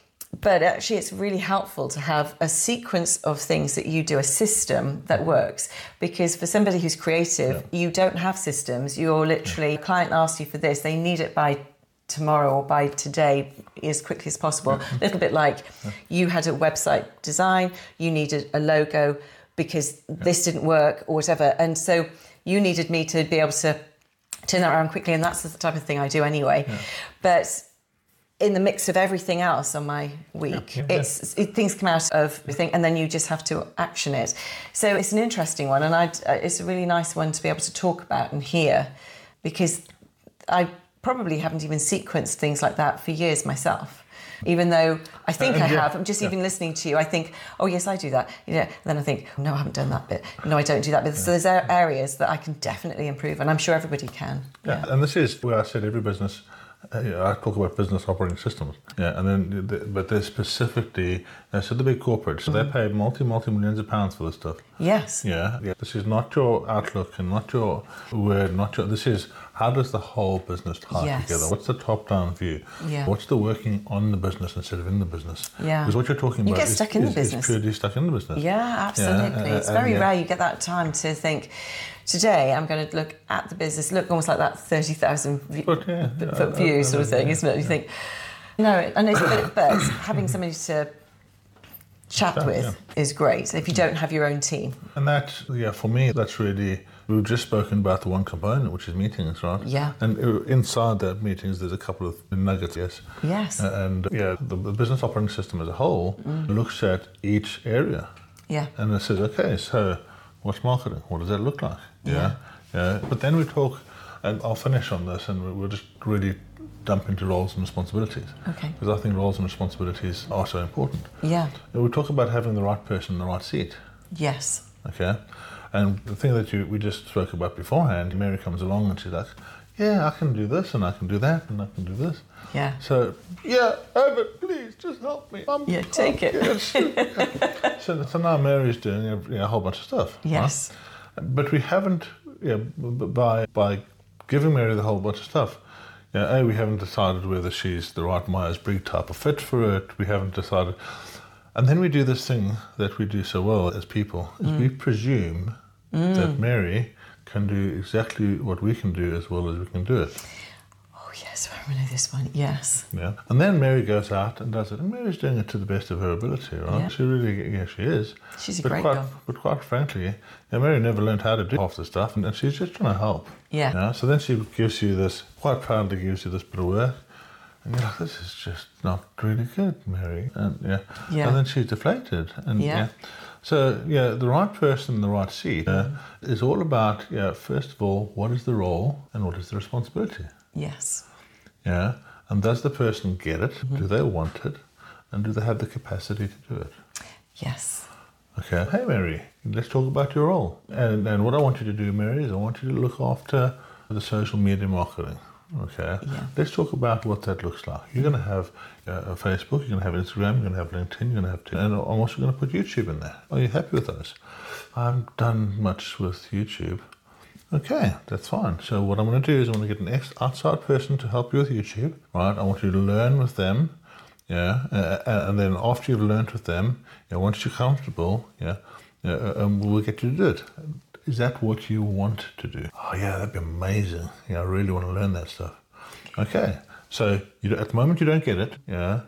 but actually, it's really helpful to have a sequence of things that you do, a system that works. Because for somebody who's creative, Yeah. you don't have systems. You're literally, a client asks you for this, they need it by tomorrow or by today as quickly as possible. A little bit like you had a website design, you needed a logo because this didn't work or whatever. And so you needed me to be able to turn that around quickly. And that's the type of thing I do anyway. Yeah. But in the mix of everything else on my week, Yeah, yeah, it's it, things come out of everything, and then you just have to action it. So it's an interesting one, and I'd, uh, it's a really nice one to be able to talk about and hear, because I probably haven't even sequenced things like that for years myself. Even though I think Uh, I yeah, have, I'm just yeah. even listening to you, I think, oh yes, I do that. Yeah. And then I think, no, I haven't done that bit. No, I don't do that bit. So there's a- areas that I can definitely improve, and I'm sure everybody can. Yeah. And this is where I said every business, uh, yeah, I talk about business operating systems. Yeah, and then, the, but they're specifically, uh, so the big corporates, so they pay multi, multi millions of pounds for this stuff. Yes. Yeah, yeah. This is not your Outlook and not your Word, not your. This is how does the whole business tie Yes. together? What's the top-down view? Yeah. What's the working on the business instead of in the business? Yeah. Because what you're talking You about get is, stuck in the is, is business. purely stuck in the business. Yeah, absolutely. uh, it's and very yeah. rare you get that time to think, today I'm going to look at the business, look almost like that thirty thousand But, yeah, yeah, foot I- view I- sort of I- thing, yeah, isn't it? You yeah. think, no, and it's, but, but having somebody to chat Chat, with yeah. is great if you don't have your own team. And that, yeah, for me, that's really, we've just spoken about the one component, which is meetings, right? Yeah. And uh, inside that meetings, there's a couple of nuggets, yes. Yes. Uh, and yeah, the, the business operating system as a whole looks at each area. Yeah. And it says, okay, so what's marketing? What does that look like? Yeah. Yeah. But then we talk And I'll finish on this, and we'll just really dump into roles and responsibilities. Okay. Because I think roles and responsibilities are so important. Yeah. And we talk about having the right person in the right seat. Yes. Okay. And the thing that you we just spoke about beforehand, Mary comes along and she's like, yeah, I can do this and I can do that and I can do this. Yeah. So, yeah, Evan, please just help me. I'm, Yeah, take I'm, it. Yes. so, so now Mary's doing a, you know, a whole bunch of stuff. Yes. Right? But we haven't, yeah, by by giving Mary the whole bunch of stuff, yeah, A, we haven't decided whether she's the right Myers-Briggs type of fit for it. We haven't decided. And then we do this thing that we do so well as people, is mm. we presume mm. that Mary can do exactly what we can do as well as we can do it. Oh yes, I remember this one, yes. Yeah. And then Mary goes out and does it. And Mary's doing it to the best of her ability, right? Yeah. She really, yeah, she is. She's a but great quite, girl. But quite frankly, yeah, Mary never learned how to do half the stuff, and, and she's just trying to help. Yeah. yeah. So then she gives you this, quite proudly gives you this bit of work. And you're like, this is just not really good, Mary. And yeah. Yeah. And then she's deflated. And Yeah. yeah. So yeah, the right person in the right seat uh, mm. is all about, yeah, first of all, what is the role and what is the responsibility? Yes. Yeah. And does the person get it? Mm-hmm. Do they want it? And do they have the capacity to do it? Yes. Okay. Hey, Mary, let's talk about your role. And and what I want you to do, Mary, is I want you to look after the social media marketing. Okay. Yeah. Let's talk about what that looks like. You're going to have uh, Facebook, you're going to have Instagram, you're going to have LinkedIn, you're going to have, and I'm also going to put YouTube in there. Are you happy with those? I haven't done much with YouTube. Okay, that's fine. So what I'm going to do is I'm going to get an ex- outside person to help you with YouTube, right? I want you to learn with them, yeah, uh, and then after you've learned with them, yeah, once you're comfortable, yeah, yeah, um, we'll get you to do it. Is that what you want to do? Oh yeah, that'd be amazing. Yeah, I really want to learn that stuff. Okay, so you, at the moment you don't get it, yeah,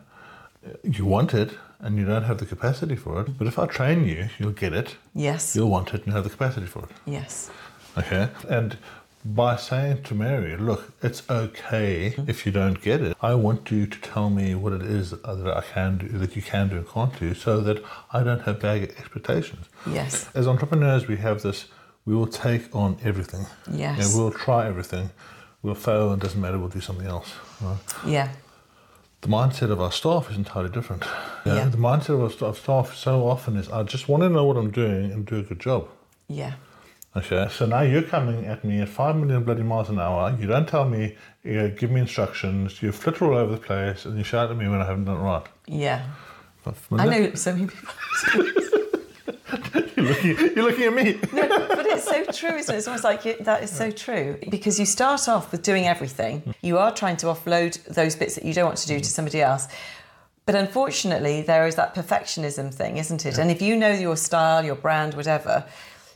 you want it and you don't have the capacity for it, but if I train you, you'll get it. Yes. You'll want it and you'll have the capacity for it. Yes. Okay, and by saying to Mary, look, it's okay mm-hmm. if you don't get it. I want you to tell me what it is that I can do, that you can do and can't do, so that I don't have bad expectations. Yes. As entrepreneurs, we have this, we will take on everything. Yes. Yeah, we'll try everything. We'll fail, and it doesn't matter, we'll do something else. Right? Yeah. The mindset of our staff is entirely different. Yeah? Yeah. The mindset of our staff, staff so often is, I just want to know what I'm doing and do a good job. Yeah. Okay, so now you're coming at me at five million bloody miles an hour. You don't tell me, you know, give me instructions. You flitter all over the place and you shout at me when I haven't done it right. Yeah. I know so many people. you're, looking, you're looking at me. No, but it's so true, isn't it? It's almost like you, that is so true. Because you start off with doing everything. You are trying to offload those bits that you don't want to do to somebody else. But unfortunately, there is that perfectionism thing, isn't it? Yeah. And if you know your style, your brand, whatever,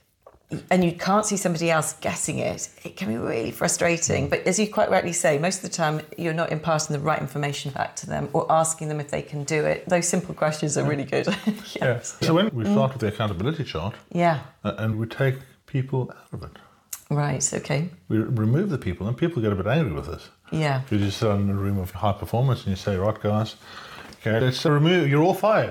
and you can't see somebody else guessing it, it can be really frustrating. But as you quite rightly say, most of the time you're not imparting the right information back to them or asking them if they can do it. Those simple questions are really good. Yes. Yeah. So when we start mm. with the accountability chart, yeah, uh, and we take people out of it. Right, okay. We remove the people, and people get a bit angry with us. Yeah. Because you sit in a room of high performance and you say, right guys, okay, let's remove, you're all fired.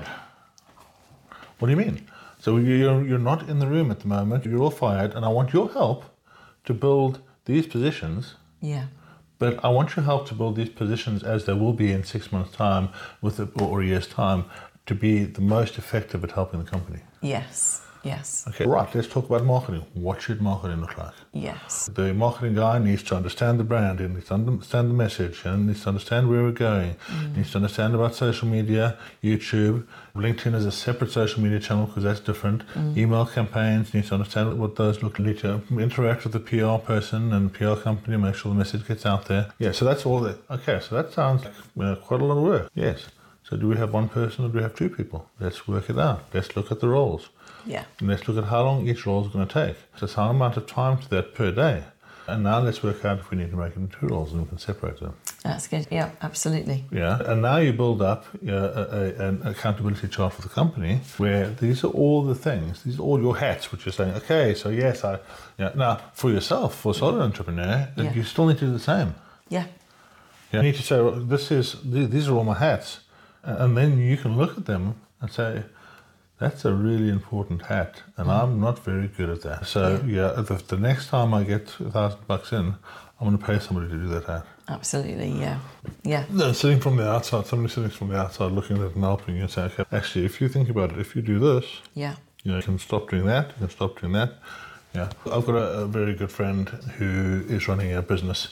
What do you mean? So you're, you're not in the room at the moment, you're all fired, and I want your help to build these positions. Yeah. But I want your help to build these positions as they will be in six months' time with a, or a year's time to be the most effective at helping the company. Yes, yes. Okay, right, let's talk about marketing. What should marketing look like? Yes. The marketing guy needs to understand the brand, he needs to understand the message, and needs to understand where we're going, mm. needs to understand about social media, YouTube. LinkedIn is a separate social media channel because that's different. Mm. Email campaigns, needs to understand what those look like. To interact with the P R person and P R company, make sure the message gets out there. Yeah, so that's all that. Okay, so that sounds like uh, quite a lot of work. Yes. So do we have one person or do we have two people? Let's work it out. Let's look at the roles. Yeah. And let's look at how long each role is going to take. So it's how amount of time to that per day. And now let's work out if we need to make it into two roles and we can separate them. That's good. Yeah, absolutely. Yeah. And now you build up uh, a, a, an accountability chart for the company where these are all the things, these are all your hats, which you're saying, okay, so yes, I, yeah. Now, for yourself, for a solo entrepreneur, yeah. you still need to do the same. Yeah. You need to say, well, this is, these are all my hats. And then you can look at them and say, that's a really important hat, and mm. I'm not very good at that. So yeah, yeah the, the next time I get a thousand bucks in, I'm going to pay somebody to do that ad. Absolutely, yeah. Yeah. No, sitting from the outside, somebody sitting from the outside looking at it and helping you and saying, okay, actually, if you think about it, if you do this, Yeah. you know, you can stop doing that, you can stop doing that. Yeah. I've got a, a very good friend who is running a business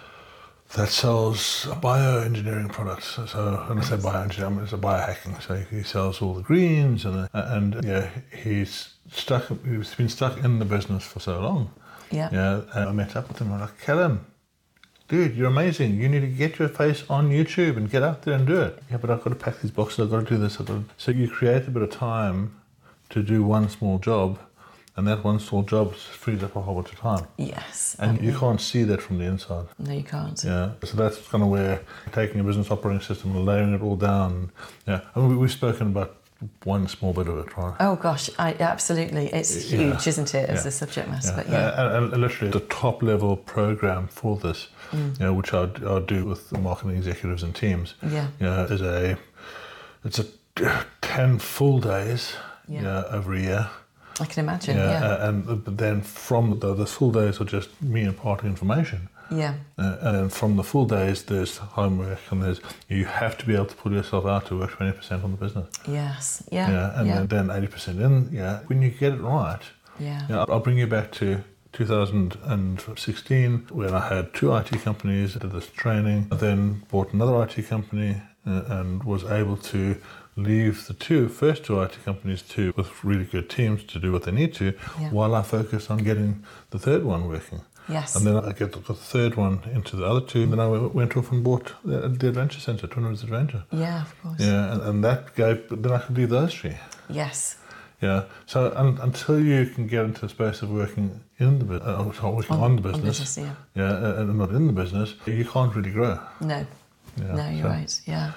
that sells bioengineering products. So when I say bioengineering, I mean, it's a biohacking. So he sells all the greens and, and yeah, he's stuck, he's been stuck in the business for so long. Yeah. Yeah. And I met up with him and I'm like, Callum, dude, you're amazing. You need to get your face on YouTube and get out there and do it. Yeah, but I've got to pack these boxes. I've got to do this. I've got to... So you create a bit of time to do one small job, and that one small job frees up a whole bunch of time. Yes. And um, you can't see that from the inside. No, you can't. Yeah. So that's kind of where taking a business operating system and layering it all down. Yeah. I mean, we've spoken about one small bit of it, right? Oh gosh, I, absolutely. It's Yeah. huge, isn't it, as Yeah. a subject matter? Yeah. But yeah. Uh, and, and literally the top level program for this, Mm. you know, which I, I do with the marketing executives and teams, Yeah. you know, is a, it's a ten full days Yeah. you know, over a year. I can imagine, Yeah, yeah. uh, and but then from the, the full days are just me imparting information. Yeah. Uh, and then from the full days, there's homework and there's you have to be able to pull yourself out to work twenty percent on the business. Yes. Yeah. Yeah, and yeah. then eighty percent in. Yeah, when you get it right. Yeah. Yeah, I'll bring you back to two thousand sixteen when I had two I T companies, did this training, then bought another I T company uh, and was able to leave the two first two I T companies to with really good teams to do what they need to, Yeah. while I focus on getting the third one working. Yes. And then I get the, the third one into the other two, and then I w- went off and bought the, the Adventure Centre, Twin Rivers Adventure. Yeah, of course. Yeah, and, and that gave, then I could do those three. Yes. Yeah, so un, until you can get into the space of working in the business, uh, sorry, working on, On- the on business, business, yeah. yeah, uh, and not in the business, you can't really grow. No. Yeah, No, you're so, right. Yeah.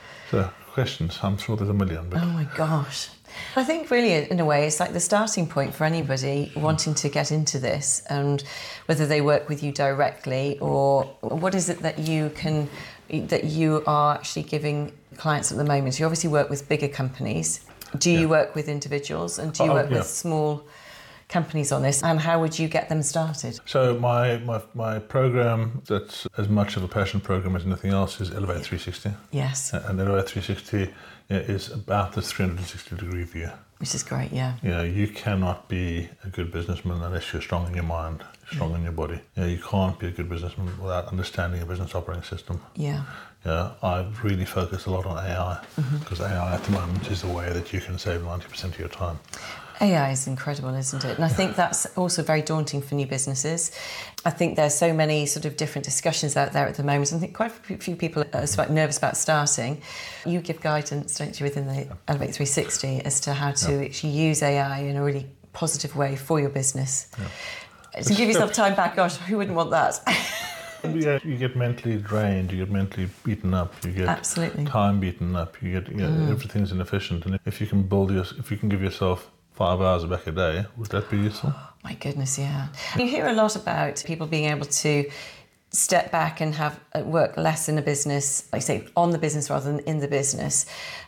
So questions, I'm sure there's a million, but Oh my gosh. I think really, in a way, it's like the starting point for anybody wanting to get into this, and whether they work with you directly or what is it that you can, that you are actually giving clients at the moment. You obviously work with bigger companies. Do you Yeah. work with individuals, and do you Oh, work yeah. with small companies on this? And how would you get them started? So my, my my program that's as much of a passion program as anything else is Elevate three sixty. Yes, And Elevate three sixty is about this three hundred sixty degree view. which is great. Yeah. You know, you cannot be a good businessman unless you're strong in your mind, strong in your body. You know, you can't be a good businessman without understanding a business operating system. Yeah. Yeah, I really focus a lot on A I because A I at the moment is the way that you can save ninety percent of your time. A I is incredible, isn't it? And I think that's also very daunting for new businesses. I think there's so many sort of different discussions out there at the moment. I think quite a few people are quite nervous about starting. You give guidance, don't you, within the Elevate three sixty as to how to Yeah. actually use A I in a really positive way for your business. Yeah. To give yourself time back, gosh, who wouldn't want that? Yeah, you get mentally drained, you get mentally beaten up, you get Absolutely. time beaten up, you get you know, Mm. everything's inefficient. And if you can build your, if you can give yourself five hours back a day, would that be useful? My goodness, yeah. You hear a lot about people being able to step back and have uh, work less in a business, like say on the business rather than in the business.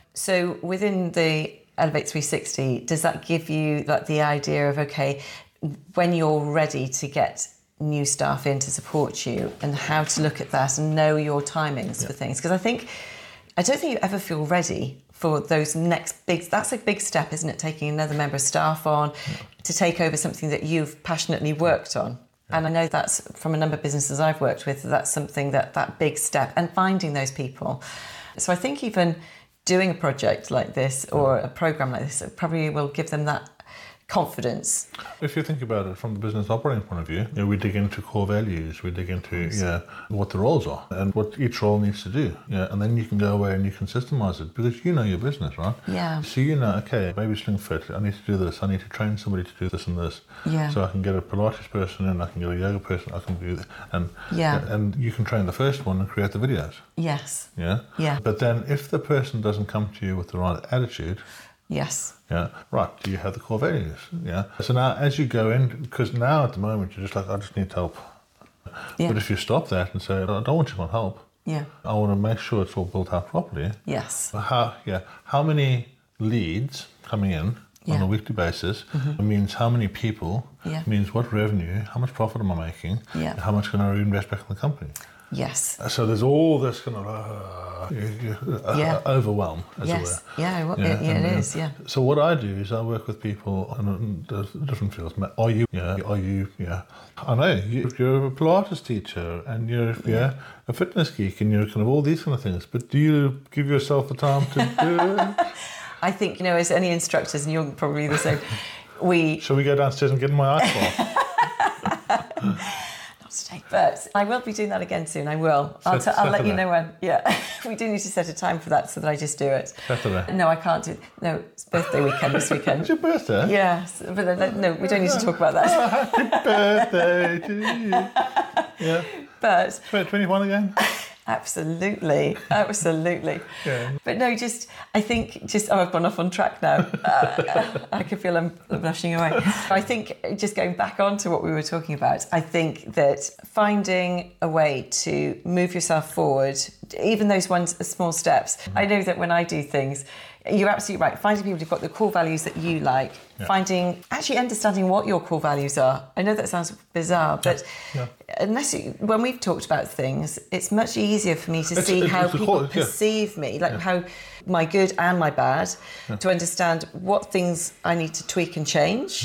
So within the Elevate three sixty, does that give you like the idea of, okay, when you're ready to get new staff in to support you and how to look at that and know your timings Yeah. for things? Because I think, I don't think you ever feel ready for those next big, that's a big step, isn't it? Taking another member of staff on Yeah. to take over something that you've passionately worked on. Yeah. And I know that's from a number of businesses I've worked with, that's something that, that big step and finding those people. So I think even doing a project like this or a program like this, it probably will give them that confidence. If you think about it from the business operating point of view, you know, we dig into core values, we dig into yeah, what the roles are and what each role needs to do. Yeah, and then you can go away and you can systemize it because you know your business, right? Yeah. So you know, okay, maybe Sling Fit, I need to do this, I need to train somebody to do this and this. Yeah. So I can get a Pilates person in, I can get a yoga person, I can do that. And, Yeah. and you can train the first one and create the videos. Yes. Yeah. Yeah. But then if the person doesn't come to you with the right attitude, Yes. yeah, right. Do you have the core values? Yeah. So now, as you go in, because now at the moment you're just like, I just need help. Yeah. But if you stop that and say, I don't want you to want help. Yeah. I want to make sure it's all built out properly. Yes. How? Yeah. How many leads coming in Yeah. on a weekly basis. It means how many people, Yeah. it means what revenue, how much profit am I making, Yeah. and how much can I reinvest back in the company. Yes. So there's all this kind of uh, you- you- uh, Yeah. overwhelm, as it Yes. were. Yeah. Well, Yeah, it, yeah, and, it uh, is. Yeah. So what I do is I work with people in uh, different fields. Are you, yeah, are you, yeah. I know, you, you're a Pilates teacher and you're, yeah, a fitness geek and you're kind of all these kind of things, but do you give yourself the time to do it? I think, you know, as any instructors, and you're probably the same, we... Shall we go downstairs and get in my ice bath? Not today, but I will be doing that again soon. I will. I'll, t- I'll let you know when. Yeah. We do need to set a time for that so that I just do it. Saturday. No, I can't do it. No, it's birthday weekend this weekend. It's your birthday? Yes, but then, no, we don't need to talk about that. Happy birthday to you. Yeah. But twenty-one again? absolutely, absolutely. Yeah. But no, just, I think just, oh, I've gone off on track now. Uh, I can feel I'm blushing away. I think just going back on to what we were talking about, I think that finding a way to move yourself forward, even those ones small steps. I know that when I do things, you're absolutely right. Finding people who've got the core values that you like, Yeah. finding, actually understanding what your core values are. I know that sounds bizarre, but Yeah. unless you, when we've talked about things, it's much easier for me to It's- see it's- how it's a people core- yeah. perceive me, like how my good and my bad, to understand what things I need to tweak and change.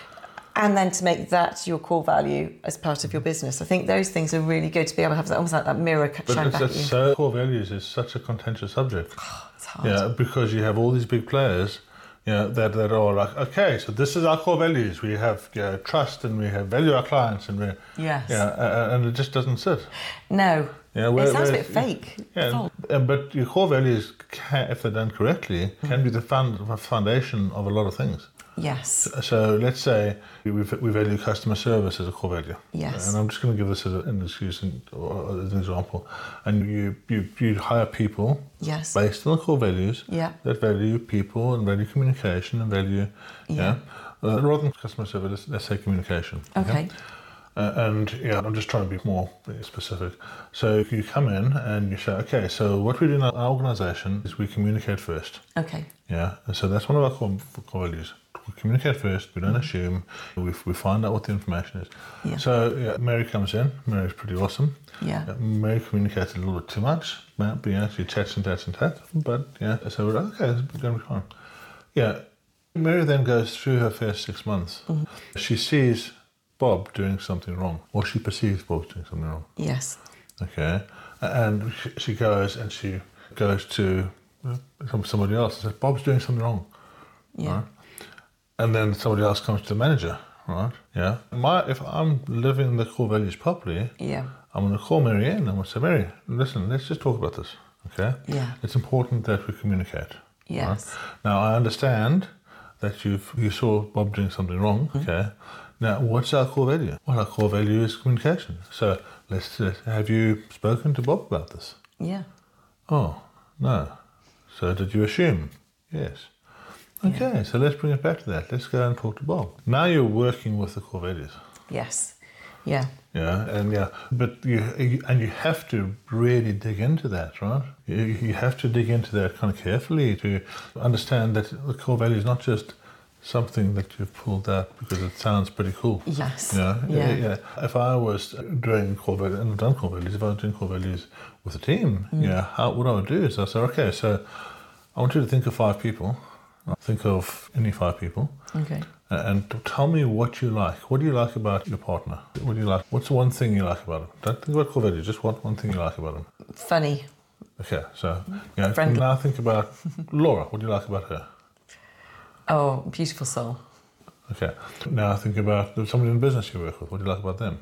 And then to make that your core value as part of your business. I think those things are really good to be able to have that, almost like that mirror But shine it's, back at it's you. so, core values is such a contentious subject. It's hard. Yeah, because you have all these big players, you know, that, that are like, okay, so this is our core values. We have you know, trust and we have value our clients and we, Yes. yeah, uh, and it just doesn't sit. No. Yeah, it where- sounds a where- bit fake. Yeah, False. and, but your core values, can, if they're done correctly, can be the fund, foundation of a lot of things. Yes. So let's say we, we value customer service as a core value. Yes. And I'm just going to give this as an excuse and, or as an example. And you, you, you hire people Yes. based on the core values Yeah. that value people and value communication and value, Yeah. yeah. Uh, rather than customer service, let's, let's say communication. Okay. Uh, and yeah, I'm just trying to be more specific. So you come in and you say, okay, so what we do in our organisation is we communicate first. Okay. Yeah, and so that's one of our core, core values. We communicate first, we don't assume, we, we find out what the information is. Yeah. So yeah, Mary comes in, Mary's pretty awesome. Yeah. Yeah, Mary communicates a little bit too much, but yeah, she chats and chats and chats, but yeah, so we're like, okay, it's going to be fine. Yeah, Mary then goes through her first six months. Mm-hmm. She sees Bob doing something wrong, or she perceives Bob doing something wrong. Yes. Okay, and she, she goes and she goes to uh, some- somebody else and says, Bob's doing something wrong. Yeah. Right? And then somebody else comes to the manager, right? Yeah. My, if I'm living the core values properly, Yeah. I'm going to call Mary in and I'm going to say, Mary, listen, let's just talk about this, okay? Yeah. It's important that we communicate. Yes. Right? Now, I understand that you've you saw Bob doing something wrong, Mm-hmm. okay? Now, what's our core value? Well, our core value is communication. So, let's, let's have you spoken to Bob about this? Yeah. Oh, no. So, did you assume? Yes. Okay, so let's bring it back to that. Let's go and talk to Bob. Now you're working with the core values. Yes. Yeah. Yeah, and yeah, but you, you and you have to really dig into that, right? You, you have to dig into that kind of carefully to understand that the core value is not just something that you've pulled out because it sounds pretty cool. Yes. Yeah, Yeah. yeah. If I was doing core values, and I've done core values, if I was doing core values with a team, Mm. yeah, how, what I would do is I say, okay, so I want you to think of five people. Think of any five people. Okay. And tell me what you like. What do you like about your partner? What do you like? What's the one thing you like about him? Don't think about core values, just what one thing you like about him. Funny. Okay, so you know, Friendly. now think about Laura. What do you like about her? Oh, beautiful soul. Okay, now think about somebody in business you work with. What do you like about them?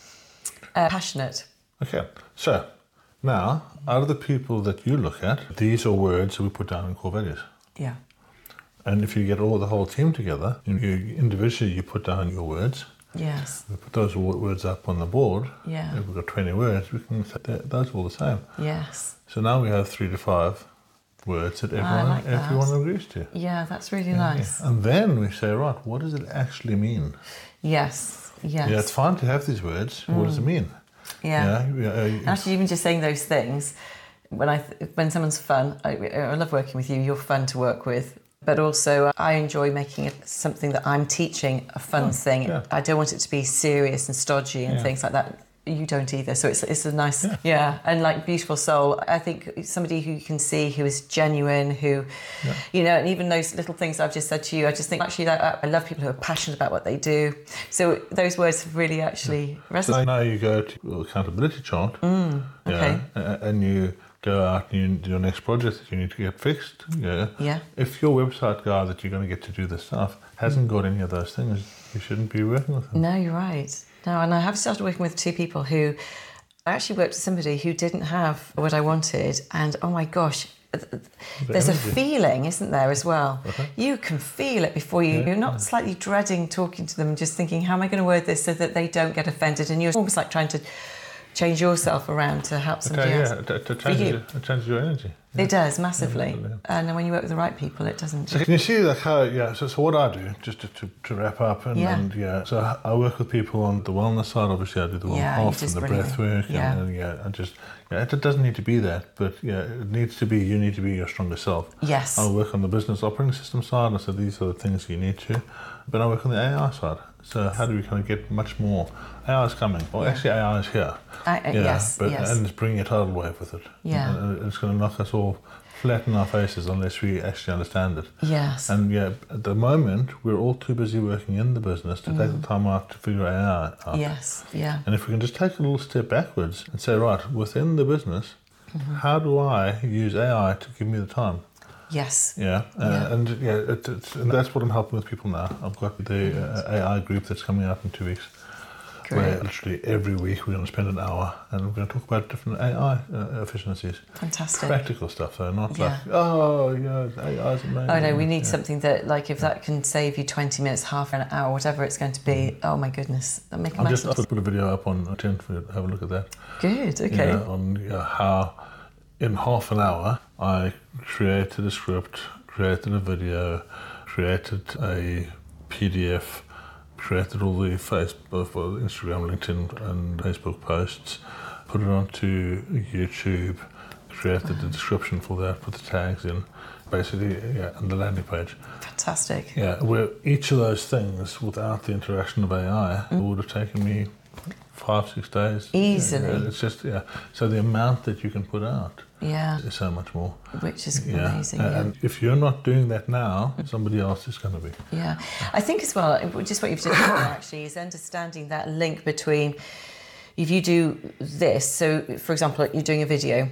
Uh, passionate. Okay, so now out of the people that you look at, these are words that we put down in core values. Yeah. And if you get all the whole team together, you, you individually you put down your words. Yes. We put those wo- words up on the board. Yeah. If we've got twenty words, we can say that- those are all the same. Yes. So now we have three to five words that everyone like that. everyone agrees to. Yeah, that's really nice. Yeah. And then we say, right, what does it actually mean? Yes. Yes. Yeah, it's fine to have these words. What does it mean? Yeah. Yeah. uh, And actually, even just saying those things, when I th- when someone's fun, I, I love working with you. You're fun to work with. But also, I enjoy making it something that I'm teaching a fun Oh, thing. yeah. I don't want it to be serious and stodgy and Yeah. things like that. You don't either. So it's it's a nice, yeah. Yeah. And like Beautiful Soul, I think somebody who you can see who is genuine, who, Yeah. you know, and even those little things I've just said to you, I just think actually that I love people who are passionate about what they do. So those words have really actually So resonated. now you go to your accountability chart, Mm, okay. yeah, a- and you go out and you do your next project that you need to get fixed. Yeah. Yeah. If your website guy that you're going to get to do this stuff hasn't got any of those things, you shouldn't be working with them. No, you're right. No, and I have started working with two people who I actually worked with somebody who didn't have what I wanted, and oh my gosh, there's a energy. feeling, isn't there, as well? Okay. You can feel it before you. Yeah. You're not slightly dreading talking to them and just thinking, how am I going to word this so that they don't get offended? And you're almost like trying to change yourself around to help somebody Okay, else. yeah, it, it, it For you. changes, it changes your energy. It does massively, Yeah, yeah. and then when you work with the right people, it doesn't. So can you see like how, yeah, so, so what I do, just to, to, to wrap up, and Yeah. and yeah, so I work with people on the wellness side, obviously I do the Wim Yeah, Hof you and just the bring breath it. work, Yeah. and, and yeah, I just, yeah, it doesn't need to be that, but yeah, it needs to be, you need to be your stronger self. Yes. I work on the business operating system side, and so these are the things you need to, but I work on the A I side. So how do we kind of get much more? A I is coming, or Yeah. actually A I is here. I, uh, yes, but, yes. And it's bringing a tidal wave with it. Yeah. And, and it's going to knock us all flat in our faces unless we actually understand it. Yes. And yeah, at the moment, we're all too busy working in the business to Mm. take the time out to figure A I out. Yes, yeah. And if we can just take a little step backwards and say, right, within the business, Mm-hmm. how do I use A I to give me the time? Yes. Yeah, uh, Yeah. and yeah, it, it's, and that's what I'm helping with people now. I've got the uh, A I group that's coming out in two weeks. Where Great. literally every week we're going to spend an hour and we're going to talk about different A I uh, efficiencies. Fantastic. Practical stuff though, not Yeah. like, oh, yeah, A I is amazing. Oh no, we need Yeah. something that, like, if that can save you twenty minutes, half an hour, whatever it's going to be. Oh my goodness, that make a I'll just massive. I'll put a video up on ten for you to have a look at that. Good. Okay. Yeah, on yeah, how in half an hour I created a script, created a video, created a P D F, created all the Facebook, Instagram, LinkedIn and Facebook posts, put it onto YouTube, created the description for that, put the tags in, basically, yeah, and the landing page. Fantastic. Yeah, where each of those things, without the interaction of A I, Mm. would have taken me five, six days. Easily. Yeah, it's just, yeah. So the amount that you can put out Yeah. is so much more. Which is Yeah. amazing. And, Yeah. and if you're not doing that now, somebody else is going to be. Yeah, I think as well, just what you've just done there actually is understanding that link between if you do this, so for example, you're doing a video,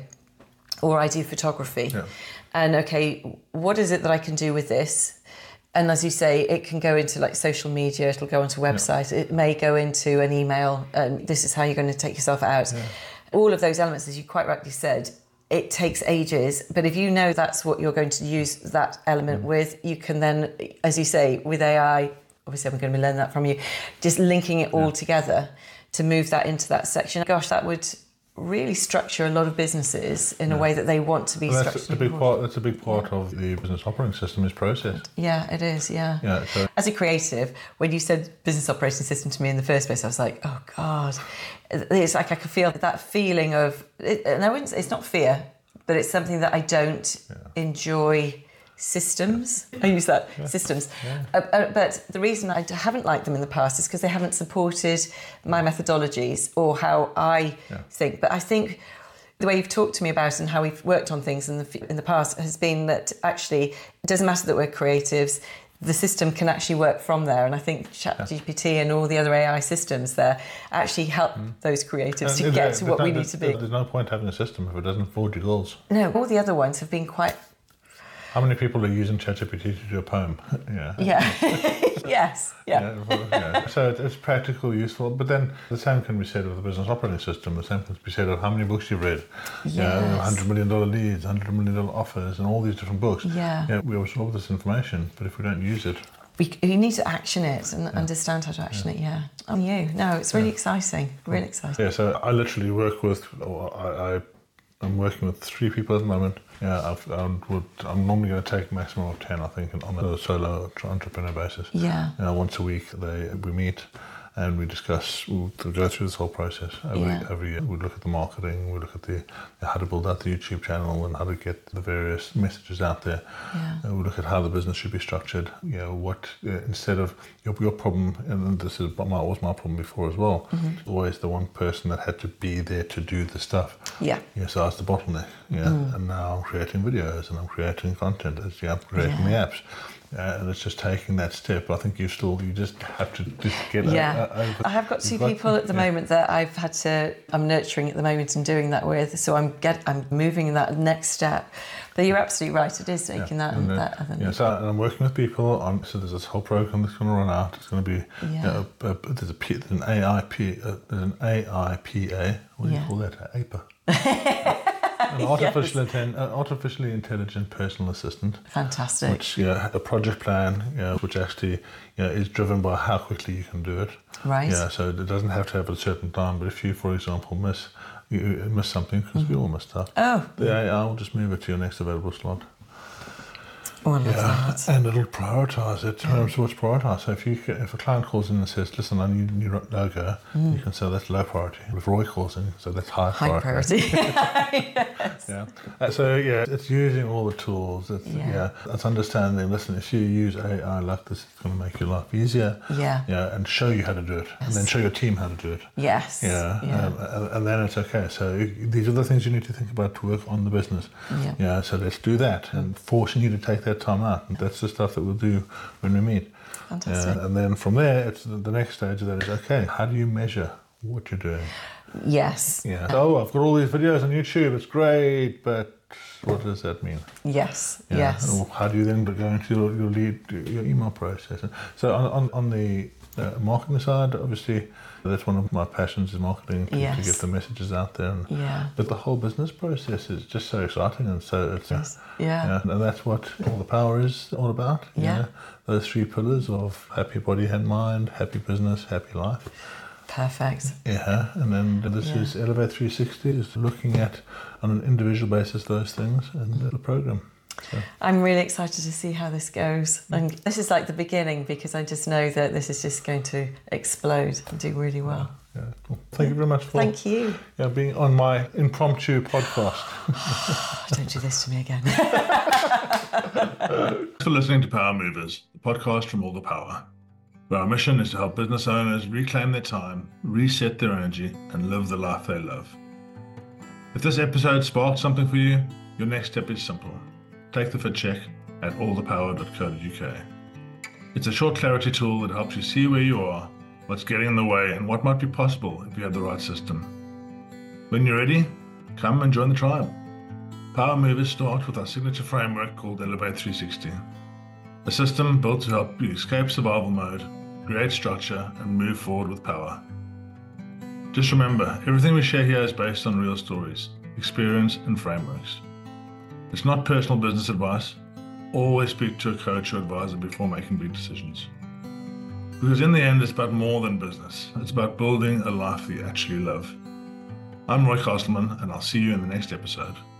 or I do photography, Yeah. and okay, what is it that I can do with this? And as you say, it can go into like social media, it'll go onto a website, it may go into an email, and this is how you're going to take yourself out. Yeah. All of those elements, as you quite rightly said, it takes ages, but if you know that's what you're going to use that element with, you can then, as you say, with A I, obviously I'm going to be learning that from you, just linking it all together to move that into that section. Gosh, that would really structure a lot of businesses in a way that they want to be Well, structured. that's a big part. That's a big part of the business operating system is process. Yeah, it is, yeah. Yeah. So As a creative, when you said business operating system to me in the first place, I was like, oh God. It's like I could feel that feeling of, it, and I wouldn't, it's not fear, but it's something that I don't enjoy. Systems. I use that, systems. Uh, uh, but the reason I haven't liked them in the past is because they haven't supported my methodologies or how I think. But I think the way you've talked to me about it and how we've worked on things in the in the past has been that actually it doesn't matter that we're creatives. The system can actually work from there, and I think ChatGPT and all the other A I systems there actually help those creatives to and get there- to what there's we no- need to be. there's- There's no point having a system if it doesn't forward your goals. No, all the other ones have been quite. How many people are using ChatGPT to do a poem? Yeah. Yeah. Yes. Yeah. Yeah, well, yeah. So it- it's practical, useful, but then the same can be said of the business operating system. The same can be said of how many books you've read. Yeah, Yes. one hundred million dollar leads, one hundred million dollar offers, and all these different books. Yeah. Yeah, we absorb this information, but if we don't use it, We, you need to action it and understand how to action it, yeah. On you. No, it's really exciting. Really exciting. yeah. So I literally work with, or I, I I'm working with three people at the moment. Yeah, I've, I would, I'm normally going to take a maximum of ten, I think, on a solo entrepreneur basis. Yeah. You know, once a week they we meet, and we discuss, we'll go through this whole process every, Yeah. every year. We look at the marketing, we look at the how to build out the YouTube channel and how to get the various messages out there. Yeah. And we look at how the business should be structured. You know, what uh, instead of your, your problem, and this is my, was my problem before as well. Mm-hmm. Always the one person that had to be there to do the stuff. Yeah. Yeah, so I was the bottleneck. Yeah, Mm. and now I'm creating videos and I'm creating content. As yeah, I'm creating Yeah. the apps. Uh, and it's just taking that step. I think you still, you just have to just get Yeah, o- over. I have got two you've got- people at the yeah. moment that I've had to, I'm nurturing at the moment and doing that with. So I'm get, I'm moving in that next step. But you're absolutely right. It is taking that and then- that other. yeah, so and I'm working with people on. So there's this whole program that's going to run out. It's going to be. Yeah. You know, a, a, there's a P, there's an A I P. Uh, there's an A I P A. What do Yeah. you call that? A P A. An artificial, inten- an artificially intelligent personal assistant. Fantastic. Which you know, a project plan, you know, which actually you know, is driven by how quickly you can do it. Right. Yeah, so it doesn't have to have a certain time. But if you, for example, miss you miss something, because we all miss stuff, Oh. the A I will just move it to your next available slot. Oh, I love Yeah, that. and it'll prioritise it. Um, so it's prioritised. So if you if a client calls in and says, "Listen, I need a new logo," you can say that's low priority. If Roy calls in, so that's high, High priority. Yes. Yeah. Uh, So yeah, it's using all the tools. It's, Yeah. yeah. It's understanding. Listen, if you use A I like this, it's going to make your life easier. Yeah. Yeah, and show you how to do it, and then show your team how to do it. Yes. Yeah, Yeah. Um, and, and then it's okay. So these are the things you need to think about to work on the business. Yeah. Yeah. So let's do that, and forcing you to take that time out. And that's the stuff that we'll do when we meet. Fantastic. Uh, and then from there, it's the, the next stage of that is okay. How do you measure what you're doing? Yes. Yeah. Oh, I've got all these videos on YouTube. It's great, but what does that mean? Yes. Yeah. Yes. Or how do you then go into your, your lead, your email process? So on on, on the uh, marketing side, obviously, that's one of my passions is marketing to, Yes. to get the messages out there. And, Yeah. But the whole business process is just so exciting, and so it's Yes. Yeah. yeah, and that's what all the power is all about. you Yeah. know? Those three pillars of happy body and mind, happy business, happy life. Perfect. Yeah, and then this Yeah. is Elevate three sixty, is looking at on an individual basis those things and the program. So, I'm really excited to see how this goes. And this is like the beginning because I just know that this is just going to explode and do really well. yeah, cool. Thank you very much for Thank you. yeah, being on my impromptu podcast. Oh, don't do this to me again. Thanks for listening to Power Movers, the podcast from All the Power, where our mission is to help business owners reclaim their time, reset their energy, and live the life they love. If this episode sparked something for you, your next step is simple. Take the fit check at all the power dot co dot uk. It's a short clarity tool that helps you see where you are, what's getting in the way, and what might be possible if you have the right system. When you're ready, come and join the tribe. Power Movers start with our signature framework called Elevate three sixty, a system built to help you escape survival mode, create structure, and move forward with power. Just remember, everything we share here is based on real stories, experience, and frameworks. It's not personal business advice. Always speak to a coach or advisor before making big decisions. Because in the end, it's about more than business. It's about building a life that you actually love. I'm Roy Castleman, and I'll see you in the next episode.